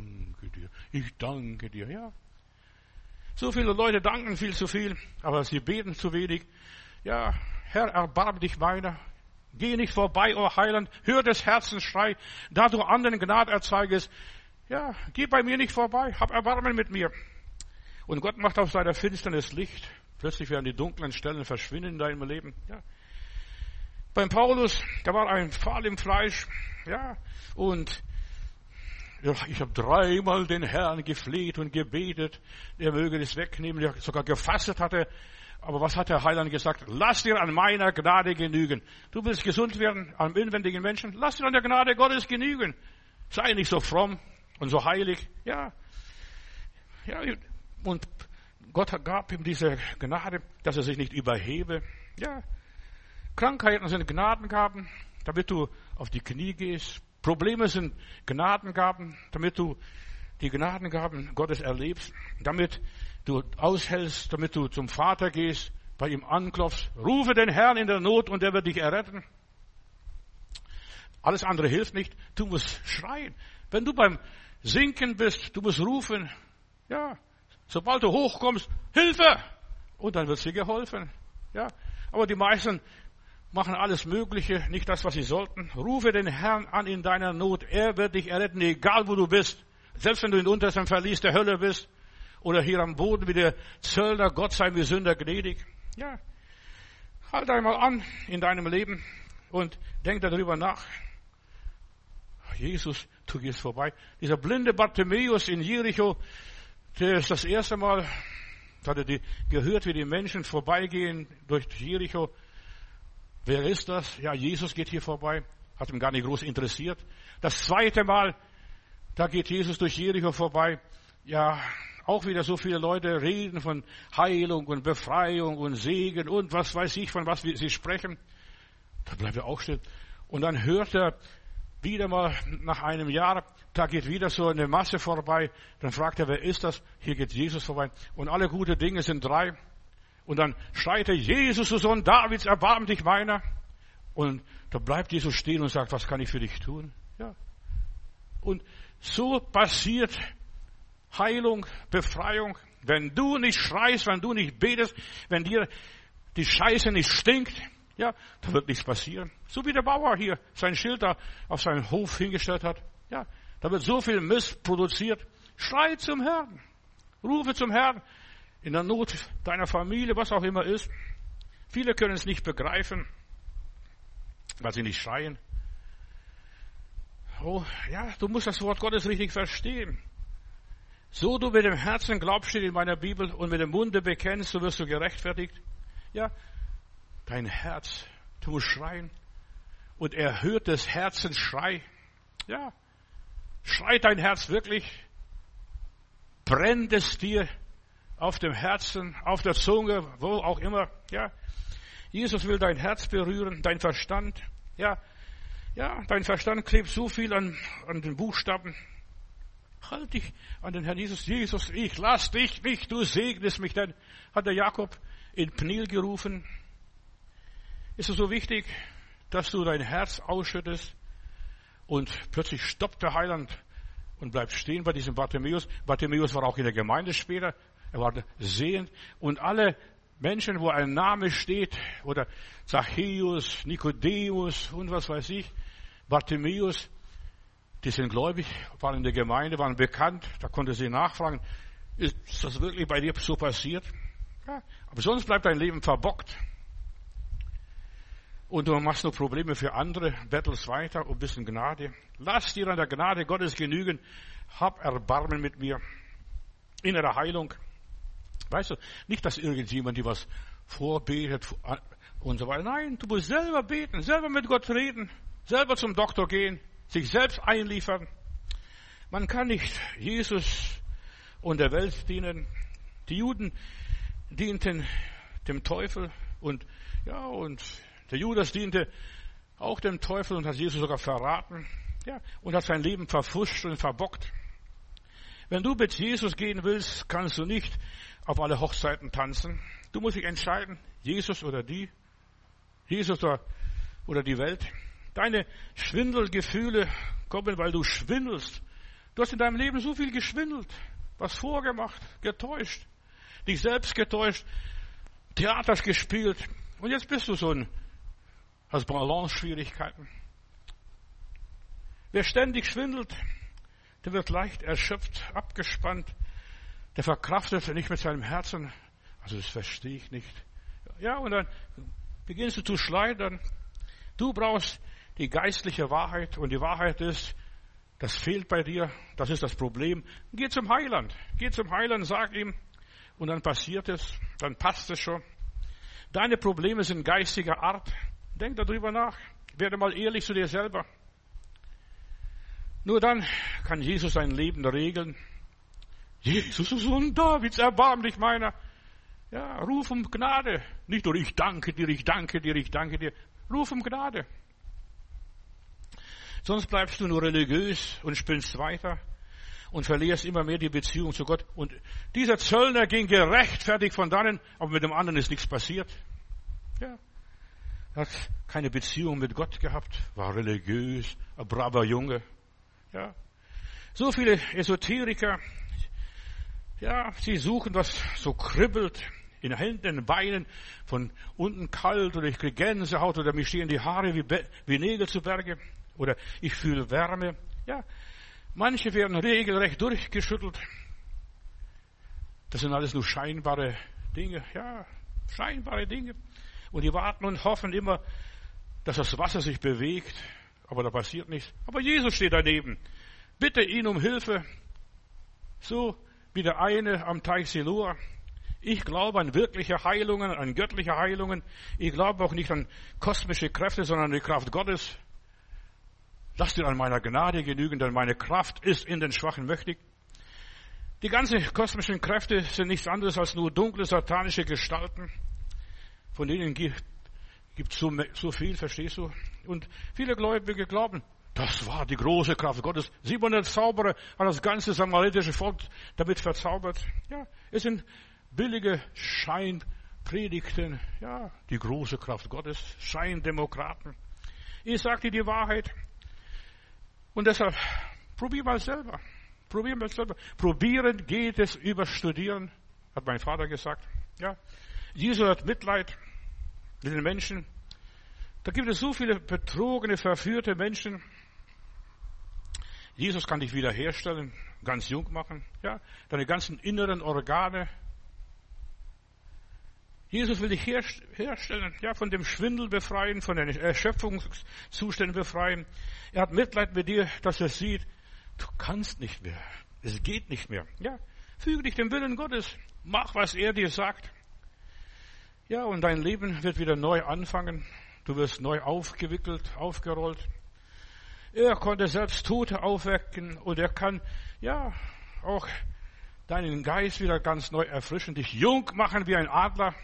danke dir, ja. So viele Leute danken viel zu viel, aber sie beten zu wenig. Ja, Herr, erbarm dich meiner. Geh nicht vorbei, o Heiland, hör des Herzens Schrei, da du anderen Gnade erzeigest. Ja, geh bei mir nicht vorbei, hab Erbarmen mit mir. Und Gott macht aus seiner Finsternis Licht. Plötzlich werden die dunklen Stellen verschwinden in deinem Leben. Ja. Beim Paulus, da war ein Pfahl im Fleisch, ja, und ich habe 3-mal den Herrn gefleht und gebetet, er möge das wegnehmen, der sogar gefastet hatte. Aber was hat der Heiland gesagt? Lass dir an meiner Gnade genügen. Du willst gesund werden am inwendigen Menschen? Lass dir an der Gnade Gottes genügen. Sei nicht so fromm und so heilig. Ja, und Gott gab ihm diese Gnade, dass er sich nicht überhebe. Ja, Krankheiten sind Gnadengaben, damit du auf die Knie gehst. Probleme sind Gnadengaben, damit du die Gnadengaben Gottes erlebst, damit du aushältst, damit du zum Vater gehst, bei ihm anklopfst. Rufe den Herrn in der Not und er wird dich erretten. Alles andere hilft nicht. Du musst schreien. Wenn du beim Sinken bist, du musst rufen. Ja. Sobald du hochkommst, Hilfe! Und dann wird dir geholfen. Ja. Aber die meisten machen alles Mögliche, nicht das, was sie sollten. Rufe den Herrn an in deiner Not. Er wird dich erretten, egal wo du bist. Selbst wenn du in untersten Verlies der Hölle bist oder hier am Boden wie der Zöllner, Gott sei mir Sünder gnädig. Ja. Halt einmal an in deinem Leben und denk darüber nach. Jesus, du gehst vorbei. Dieser blinde Bartimäus in Jericho, der ist das erste Mal, hat er gehört, wie die Menschen vorbeigehen durch Jericho. Wer ist das? Ja, Jesus geht hier vorbei. Hat ihn gar nicht groß interessiert. Das zweite Mal, da geht Jesus durch Jericho vorbei. Ja, auch wieder so viele Leute reden von Heilung und Befreiung und Segen und was weiß ich, von was sie sprechen. Da bleibt er auch still. Und dann hört er wieder mal nach einem Jahr, da geht wieder so eine Masse vorbei. Dann fragt er, wer ist das? Hier geht Jesus vorbei. Und alle gute Dinge sind 3. Und dann schreit er, Jesus, du Sohn Davids, erbarm dich meiner. Und da bleibt Jesus stehen und sagt, was kann ich für dich tun? Ja. Und so passiert Heilung, Befreiung. Wenn du nicht schreist, wenn du nicht betest, wenn dir die Scheiße nicht stinkt, ja, da wird nichts passieren. So wie der Bauer hier sein Schild da auf seinen Hof hingestellt hat. Ja, da wird so viel Mist produziert. Schrei zum Herrn. Rufe zum Herrn. In der Not deiner Familie, was auch immer ist. Viele können es nicht begreifen, weil sie nicht schreien. Oh, ja, du musst das Wort Gottes richtig verstehen. So du mit dem Herzen glaubst, steht in meiner Bibel, und mit dem Munde bekennst, so wirst du gerechtfertigt. Ja, dein Herz, du musst schreien. Und er hört des Herzens Schrei. Ja, schreit dein Herz wirklich? Brennt es dir auf dem Herzen, auf der Zunge, wo auch immer? Ja, Jesus will dein Herz berühren, dein Verstand. Ja, dein Verstand klebt so viel an den Buchstaben. Halt dich an den Herrn Jesus. Jesus, ich lass dich nicht, du segnest mich. Denn hat der Jakob in Pniel gerufen. Ist es so wichtig, dass du dein Herz ausschüttest, und plötzlich stoppt der Heiland und bleibt stehen bei diesem Bartimäus. Bartimäus war auch in der Gemeinde später. Er war sehend, und alle Menschen, wo ein Name steht, oder Zachäus, Nikodemus und was weiß ich, Bartimäus, die sind gläubig, waren in der Gemeinde, waren bekannt, da konnte sie nachfragen, ist das wirklich bei dir so passiert? Ja, aber sonst bleibt dein Leben verbockt. Und du machst nur Probleme für andere, bettelst weiter um ein bisschen Gnade. Lass dir an der Gnade Gottes genügen, hab Erbarmen mit mir. Innere Heilung. Weißt du, nicht, dass irgendjemand dir was vorbetet und so weiter. Nein, du musst selber beten, selber mit Gott reden, selber zum Doktor gehen, sich selbst einliefern. Man kann nicht Jesus und der Welt dienen. Die Juden dienten dem Teufel, und der Judas diente auch dem Teufel und hat Jesus sogar verraten, ja, und hat sein Leben verfuscht und verbockt. Wenn du mit Jesus gehen willst, kannst du nicht auf alle Hochzeiten tanzen. Du musst dich entscheiden, Jesus oder die, Jesus oder die Welt. Deine Schwindelgefühle kommen, weil du schwindelst. Du hast in deinem Leben so viel geschwindelt, was vorgemacht, getäuscht, dich selbst getäuscht, Theater gespielt, und jetzt bist du hast Balance-Schwierigkeiten. Wer ständig schwindelt, der wird leicht erschöpft, abgespannt, der verkraftet nicht mit seinem Herzen. Also das verstehe ich nicht. Ja, und dann beginnst du zu schleudern. Du brauchst die geistliche Wahrheit, und die Wahrheit ist, das fehlt bei dir, das ist das Problem. Geh zum Heiland, sag ihm, und dann passiert es, dann passt es schon. Deine Probleme sind geistiger Art. Denk darüber nach. Werde mal ehrlich zu dir selber. Nur dann kann Jesus dein Leben regeln. Jesus, Sohn Davids, erbarm dich meiner. Ja, ruf um Gnade. Nicht nur ich danke dir, ich danke dir, ich danke dir. Ruf um Gnade. Sonst bleibst du nur religiös und spinnst weiter und verlierst immer mehr die Beziehung zu Gott. Und dieser Zöllner ging gerechtfertigt von dannen, aber mit dem anderen ist nichts passiert. Ja. Er hat keine Beziehung mit Gott gehabt, war religiös, ein braver Junge. Ja. So viele Esoteriker, Ja, sie suchen, was so kribbelt in den Händen, in den Beinen, von unten kalt oder ich kriege Gänsehaut oder mir stehen die Haare wie Nägel zu Berge oder ich fühle Wärme. Ja, manche werden regelrecht durchgeschüttelt. Das sind alles nur scheinbare Dinge, ja, scheinbare Dinge. Und die warten und hoffen immer, dass das Wasser sich bewegt, aber da passiert nichts. Aber Jesus steht daneben. Bitte ihn um Hilfe, so wie der eine am Teich Siloa. Ich glaube an wirkliche Heilungen, an göttliche Heilungen. Ich glaube auch nicht an kosmische Kräfte, sondern an die Kraft Gottes. Lass dir an meiner Gnade genügen, denn meine Kraft ist in den Schwachen mächtig. Die ganzen kosmischen Kräfte sind nichts anderes als nur dunkle, satanische Gestalten. Von denen gibt es so viel, verstehst du? Und viele Gläubige glauben, das war die große Kraft Gottes. 700 Zauberer hat das ganze samaritische Volk damit verzaubert. Ja, es sind billige Scheinpredigten. Ja, die große Kraft Gottes. Scheindemokraten. Ich sage dir die Wahrheit. Und deshalb, probier mal selber. Probieren geht es über Studieren, hat mein Vater gesagt. Ja, Jesus hat Mitleid mit den Menschen. Da gibt es so viele betrogene, verführte Menschen. Jesus kann dich wiederherstellen, ganz jung machen. Ja, deine ganzen inneren Organe. Jesus will dich herstellen, ja, von dem Schwindel befreien, von den Erschöpfungszuständen befreien. Er hat Mitleid mit dir, dass er sieht, du kannst nicht mehr. Es geht nicht mehr. Ja, füge dich dem Willen Gottes. Mach, was er dir sagt. Ja, und dein Leben wird wieder neu anfangen. Du wirst neu aufgewickelt, aufgerollt. Er konnte selbst Tote aufwecken und er kann, ja, auch deinen Geist wieder ganz neu erfrischen, dich jung machen wie ein Adler.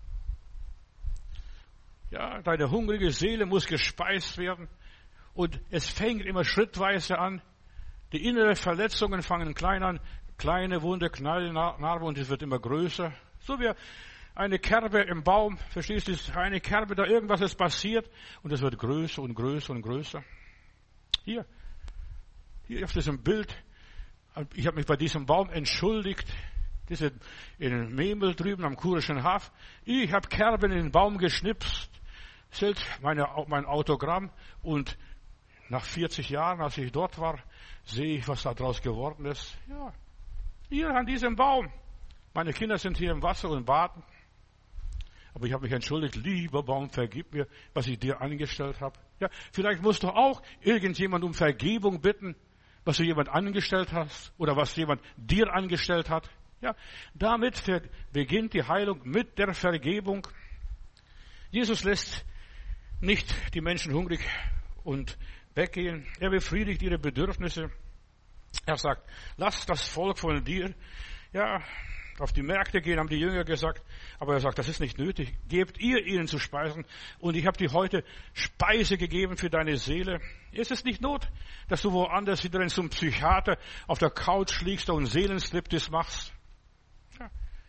Ja, deine hungrige Seele muss gespeist werden und es fängt immer schrittweise an. Die inneren Verletzungen fangen klein an, kleine Wunde, Knallnarbe und es wird immer größer. So wie eine Kerbe im Baum, verstehst du, eine Kerbe, da irgendwas ist passiert und es wird größer und größer und größer. Hier auf diesem Bild, ich habe mich bei diesem Baum entschuldigt, diese in Memel drüben am Kurischen Haff. Ich habe Kerben in den Baum geschnipst, selbst mein Autogramm und nach 40 Jahren, als ich dort war, sehe ich, was da draus geworden ist. Ja, hier an diesem Baum. Meine Kinder sind hier im Wasser und baden. Aber ich habe mich entschuldigt, lieber Baum, vergib mir, was ich dir angestellt habe. Ja, vielleicht musst du auch irgendjemand um Vergebung bitten, was du jemand angestellt hast oder was jemand dir angestellt hat. Ja, damit beginnt die Heilung mit der Vergebung. Jesus lässt nicht die Menschen hungrig und weggehen. Er befriedigt ihre Bedürfnisse. Er sagt, lass das Volk von dir, ja, auf die Märkte gehen, haben die Jünger gesagt. Aber er sagt, das ist nicht nötig. Gebt ihr ihnen zu speisen. Und ich habe dir heute Speise gegeben für deine Seele. Es ist nicht Not, dass du woanders wieder in so einem Psychiater auf der Couch liegst und Seelenstriptease machst. Ja.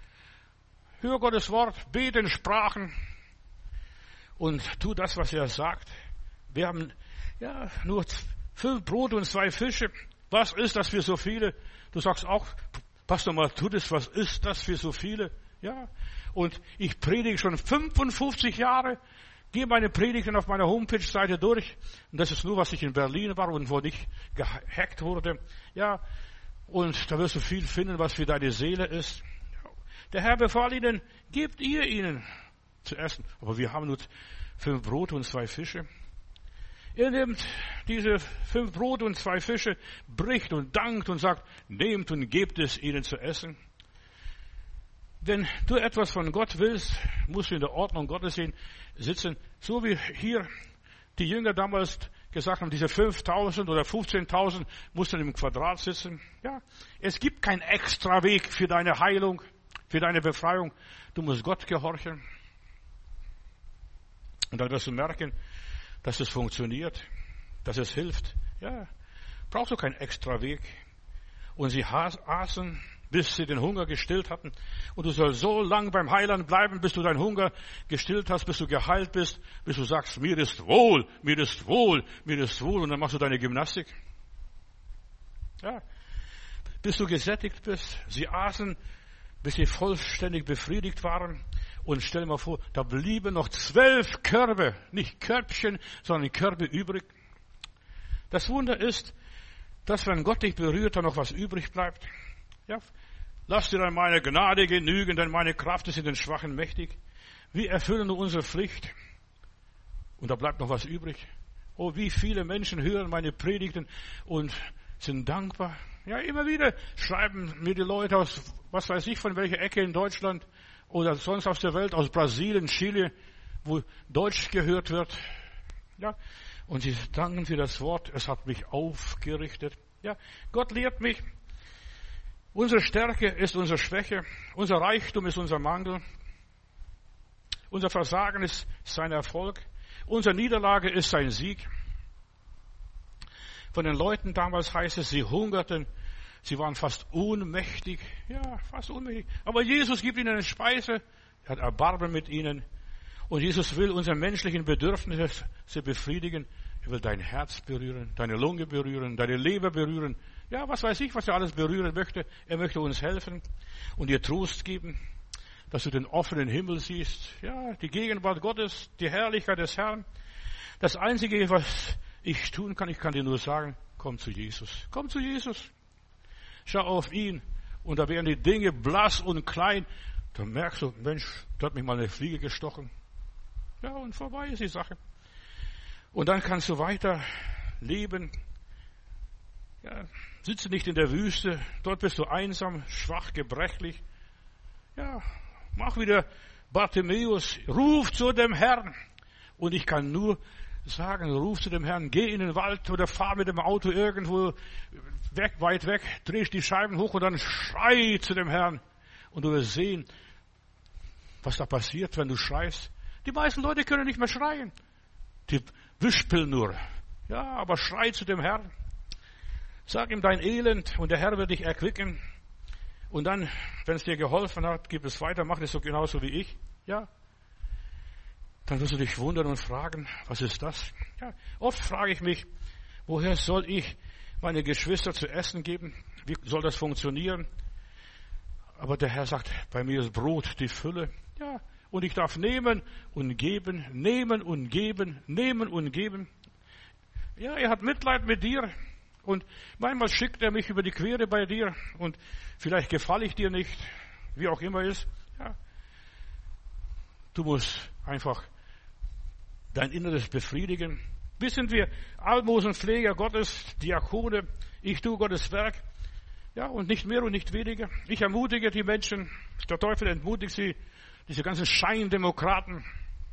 Hör Gottes Wort, bete in Sprachen und tu das, was er sagt. Wir haben ja nur 5 Brote und 2 Fische. Was ist das für so viele? Du sagst auch, Pastor Matthäus, was ist das für so viele? Ja. Und ich predige schon 55 Jahre, gehe meine Predigten auf meiner Homepage-Seite durch. Und das ist nur, was ich in Berlin war und wo nicht gehackt wurde. Ja. Und da wirst du viel finden, was für deine Seele ist. Der Herr befahl ihnen, gebt ihr ihnen zu essen. Aber wir haben nur 5 Brote und 2 Fische. Er nimmt diese 5 Brote und 2 Fische, bricht und dankt und sagt, nehmt und gebt es ihnen zu essen. Wenn du etwas von Gott willst, musst du in der Ordnung Gottes sitzen. So wie hier die Jünger damals gesagt haben, diese 5.000 oder 15.000 mussten im Quadrat sitzen. Ja, es gibt keinen extra Weg für deine Heilung, für deine Befreiung. Du musst Gott gehorchen. Und dann wirst du merken, dass es funktioniert, dass es hilft. Ja, brauchst du keinen extra Weg. Und sie aßen, bis sie den Hunger gestillt hatten. Und du sollst so lang beim Heiland bleiben, bis du deinen Hunger gestillt hast, bis du geheilt bist, bis du sagst, mir ist wohl, mir ist wohl, mir ist wohl. Und dann machst du deine Gymnastik. Ja, bis du gesättigt bist. Sie aßen, bis sie vollständig befriedigt waren. Und stell dir mal vor, da blieben noch 12 Körbe, nicht Körbchen, sondern Körbe übrig. Das Wunder ist, dass wenn Gott dich berührt, da noch was übrig bleibt. Ja, lass dir dann meine Gnade genügen, denn meine Kraft ist in den Schwachen mächtig. Wir erfüllen nur unsere Pflicht. Und da bleibt noch was übrig. Oh, wie viele Menschen hören meine Predigten und sind dankbar. Ja, immer wieder schreiben mir die Leute aus, was weiß ich, von welcher Ecke in Deutschland oder sonst aus der Welt, aus Brasilien, Chile, wo Deutsch gehört wird. Ja, und sie danken für das Wort. Es hat mich aufgerichtet. Ja, Gott lehrt mich. Unsere Stärke ist unsere Schwäche. Unser Reichtum ist unser Mangel. Unser Versagen ist sein Erfolg. Unsere Niederlage ist sein Sieg. Von den Leuten damals heißt es, sie hungerten. Sie waren fast ohnmächtig. Ja, fast ohnmächtig. Aber Jesus gibt ihnen eine Speise. Er hat Erbarmen mit ihnen. Und Jesus will unsere menschlichen Bedürfnisse befriedigen. Er will dein Herz berühren, deine Lunge berühren, deine Leber berühren. Ja, was weiß ich, was er alles berühren möchte. Er möchte uns helfen und dir Trost geben, dass du den offenen Himmel siehst. Ja, die Gegenwart Gottes, die Herrlichkeit des Herrn. Das Einzige, was ich tun kann, ich kann dir nur sagen, komm zu Jesus. Komm zu Jesus. Schau auf ihn. Und da werden die Dinge blass und klein. Da merkst du, Mensch, da hat mich mal eine Fliege gestochen. Ja, und vorbei ist die Sache. Und dann kannst du weiter leben. Ja, sitze nicht in der Wüste. Dort bist du einsam, schwach, gebrechlich. Ja, mach wieder Bartimäus. Ruf zu dem Herrn. Und ich kann nur sagen, ruf zu dem Herrn. Geh in den Wald oder fahr mit dem Auto irgendwo weg, weit weg. Drehst die Scheiben hoch und dann schrei zu dem Herrn. Und du wirst sehen, was da passiert, wenn du schreist. Die meisten Leute können nicht mehr schreien. Die wispeln nur. Ja, aber schrei zu dem Herrn. Sag ihm dein Elend und der Herr wird dich erquicken. Und dann, wenn es dir geholfen hat, gib es weiter, mach es so genauso wie ich. Ja. Dann wirst du dich wundern und fragen, was ist das? Ja. Oft frage ich mich, woher soll ich meine Geschwister zu essen geben? Wie soll das funktionieren? Aber der Herr sagt, bei mir ist Brot die Fülle. Ja. Und ich darf nehmen und geben, nehmen und geben, nehmen und geben. Ja, er hat Mitleid mit dir. Und manchmal schickt er mich über die Quere bei dir. Und vielleicht gefalle ich dir nicht, wie auch immer ist. Ja. Du musst einfach dein Inneres befriedigen. Wir sind wir Almosenpfleger Gottes, Diakone. Ich tue Gottes Werk. Ja, und nicht mehr und nicht weniger. Ich ermutige die Menschen. Der Teufel entmutigt sie. Diese ganzen Scheindemokraten.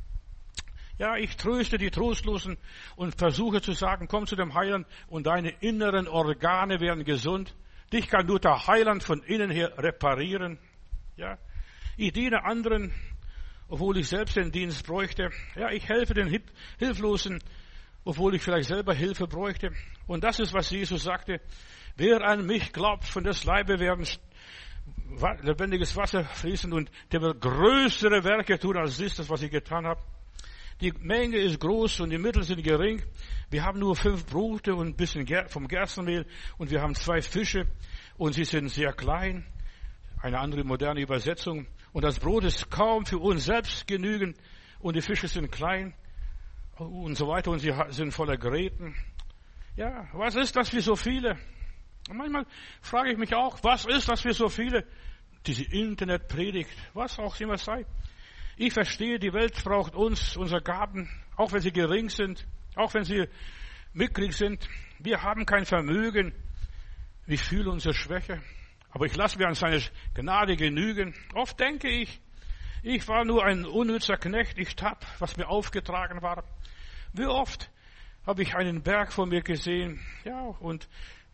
Ja, ich tröste die Trostlosen und versuche zu sagen, komm zu dem Heiland und deine inneren Organe werden gesund. Dich kann nur der Heiland von innen her reparieren. Ja, ich diene anderen, obwohl ich selbst den Dienst bräuchte. Ja, ich helfe den Hilflosen, obwohl ich vielleicht selber Hilfe bräuchte. Und das ist, was Jesus sagte. Wer an mich glaubt, von des Leibe werden lebendiges Wasser fließen und der wird größere Werke tun als das, was ich getan habe. Die Menge ist groß und die Mittel sind gering. Wir haben nur 5 Brote und ein bisschen vom Gerstenmehl und wir haben 2 Fische und sie sind sehr klein. Eine andere moderne Übersetzung. Und das Brot ist kaum für uns selbst genügend und die Fische sind klein und so weiter und sie sind voller Gräten. Ja, was ist das für so viele? Und manchmal frage ich mich auch, was ist das für so viele? Diese Internetpredigt, was auch immer sei. Ich verstehe, die Welt braucht uns, unsere Gaben, auch wenn sie gering sind, auch wenn sie mickrig sind. Wir haben kein Vermögen. Wir fühlen unsere Schwäche. Aber ich lasse mir an seine Gnade genügen. Oft denke ich war nur ein unnützer Knecht. Ich tat, was mir aufgetragen war. Wie oft habe ich einen Berg vor mir gesehen, ja, und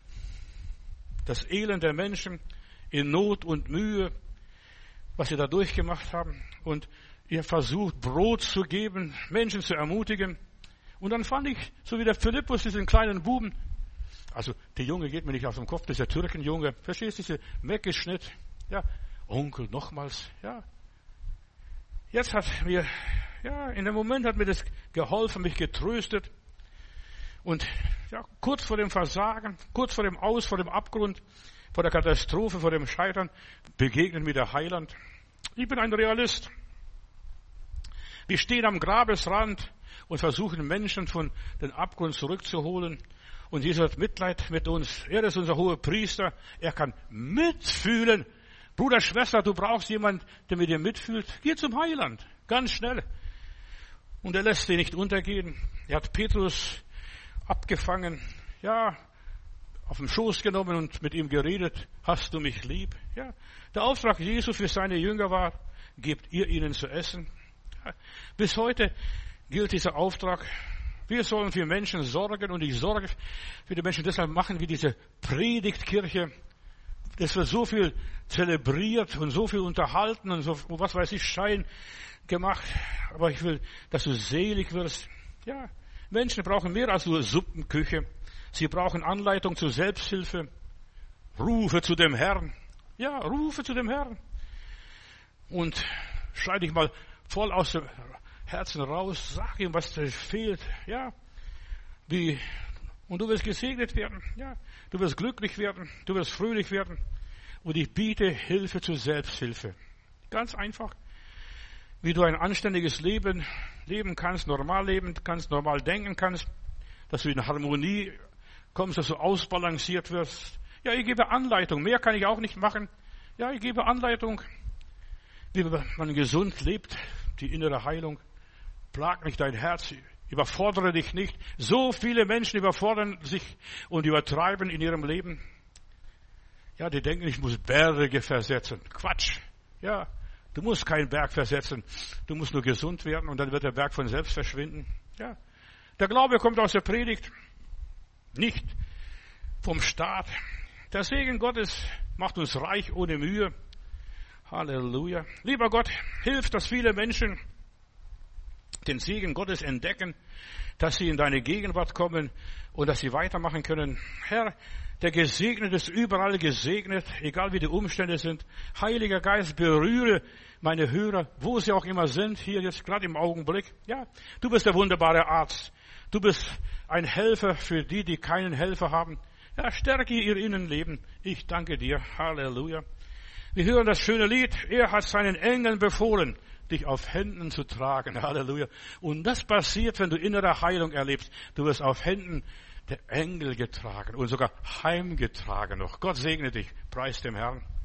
das Elend der Menschen in Not und Mühe, was sie da durchgemacht haben. Und ihr versucht, Brot zu geben, Menschen zu ermutigen. Und dann fand ich, so wie der Philippus, diesen kleinen Buben, also der Junge geht mir nicht auf den Kopf, dieser Türkenjunge, verstehst du, dieser Meckeschnitt, ja, Onkel nochmals, ja. Jetzt hat mir, ja, in dem Moment hat mir das geholfen, mich getröstet. Und ja, kurz vor dem Versagen, kurz vor dem vor dem Abgrund, vor der Katastrophe, vor dem Scheitern, begegnet mir der Heiland. Ich bin ein Realist. Wir stehen am Grabesrand und versuchen Menschen von den Abgrund zurückzuholen. Und Jesus hat Mitleid mit uns. Er ist unser hoher Priester. Er kann mitfühlen. Bruder, Schwester, du brauchst jemanden, der mit dir mitfühlt. Geh zum Heiland. Ganz schnell. Und er lässt dich nicht untergehen. Er hat Petrus abgefangen. Ja, auf den Schoß genommen und mit ihm geredet. Hast du mich lieb? Ja. Der Auftrag Jesu für seine Jünger war, gebt ihr ihnen zu essen. Ja. Bis heute gilt dieser Auftrag. Wir sollen für Menschen sorgen und ich sorge für die Menschen. Deshalb machen wir diese Predigtkirche. Es wird so viel zelebriert und so viel unterhalten und so, was weiß ich, Schein gemacht. Aber ich will, dass du selig wirst. Ja, Menschen brauchen mehr als nur Suppenküche. Sie brauchen Anleitung zur Selbsthilfe. Rufe zu dem Herrn. Ja, rufe zu dem Herrn. Und schrei dich mal voll aus dem Herzen raus. Sag ihm, was dir fehlt. Ja, und du wirst gesegnet werden. Ja, du wirst glücklich werden. Du wirst fröhlich werden. Und ich biete Hilfe zur Selbsthilfe. Ganz einfach. Wie du ein anständiges Leben leben kannst, normal leben kannst, normal denken kannst, dass du in Harmonie kommst, dass du ausbalanciert wirst. Ja, ich gebe Anleitung. Mehr kann ich auch nicht machen. Ja, ich gebe Anleitung, wie man gesund lebt, die innere Heilung. Plag nicht dein Herz, überfordere dich nicht. So viele Menschen überfordern sich und übertreiben in ihrem Leben. Ja, die denken, ich muss Berge versetzen. Quatsch. Ja, du musst keinen Berg versetzen. Du musst nur gesund werden und dann wird der Berg von selbst verschwinden. Ja, der Glaube kommt aus der Predigt, nicht vom Staat. Der Segen Gottes macht uns reich ohne Mühe. Halleluja. Lieber Gott, hilf, dass viele Menschen den Segen Gottes entdecken, dass sie in deine Gegenwart kommen und dass sie weitermachen können. Herr, der Gesegnete ist überall gesegnet, egal wie die Umstände sind. Heiliger Geist, berühre meine Hörer, wo sie auch immer sind, hier jetzt gerade im Augenblick. Ja, du bist der wunderbare Arzt. Du bist ein Helfer für die, die keinen Helfer haben. Ja, stärke ihr Innenleben. Ich danke dir. Halleluja. Wir hören das schöne Lied. Er hat seinen Engeln befohlen, dich auf Händen zu tragen. Halleluja. Und das passiert, wenn du innere Heilung erlebst. Du wirst auf Händen der Engel getragen und sogar heimgetragen noch. Gott segne dich. Preis dem Herrn.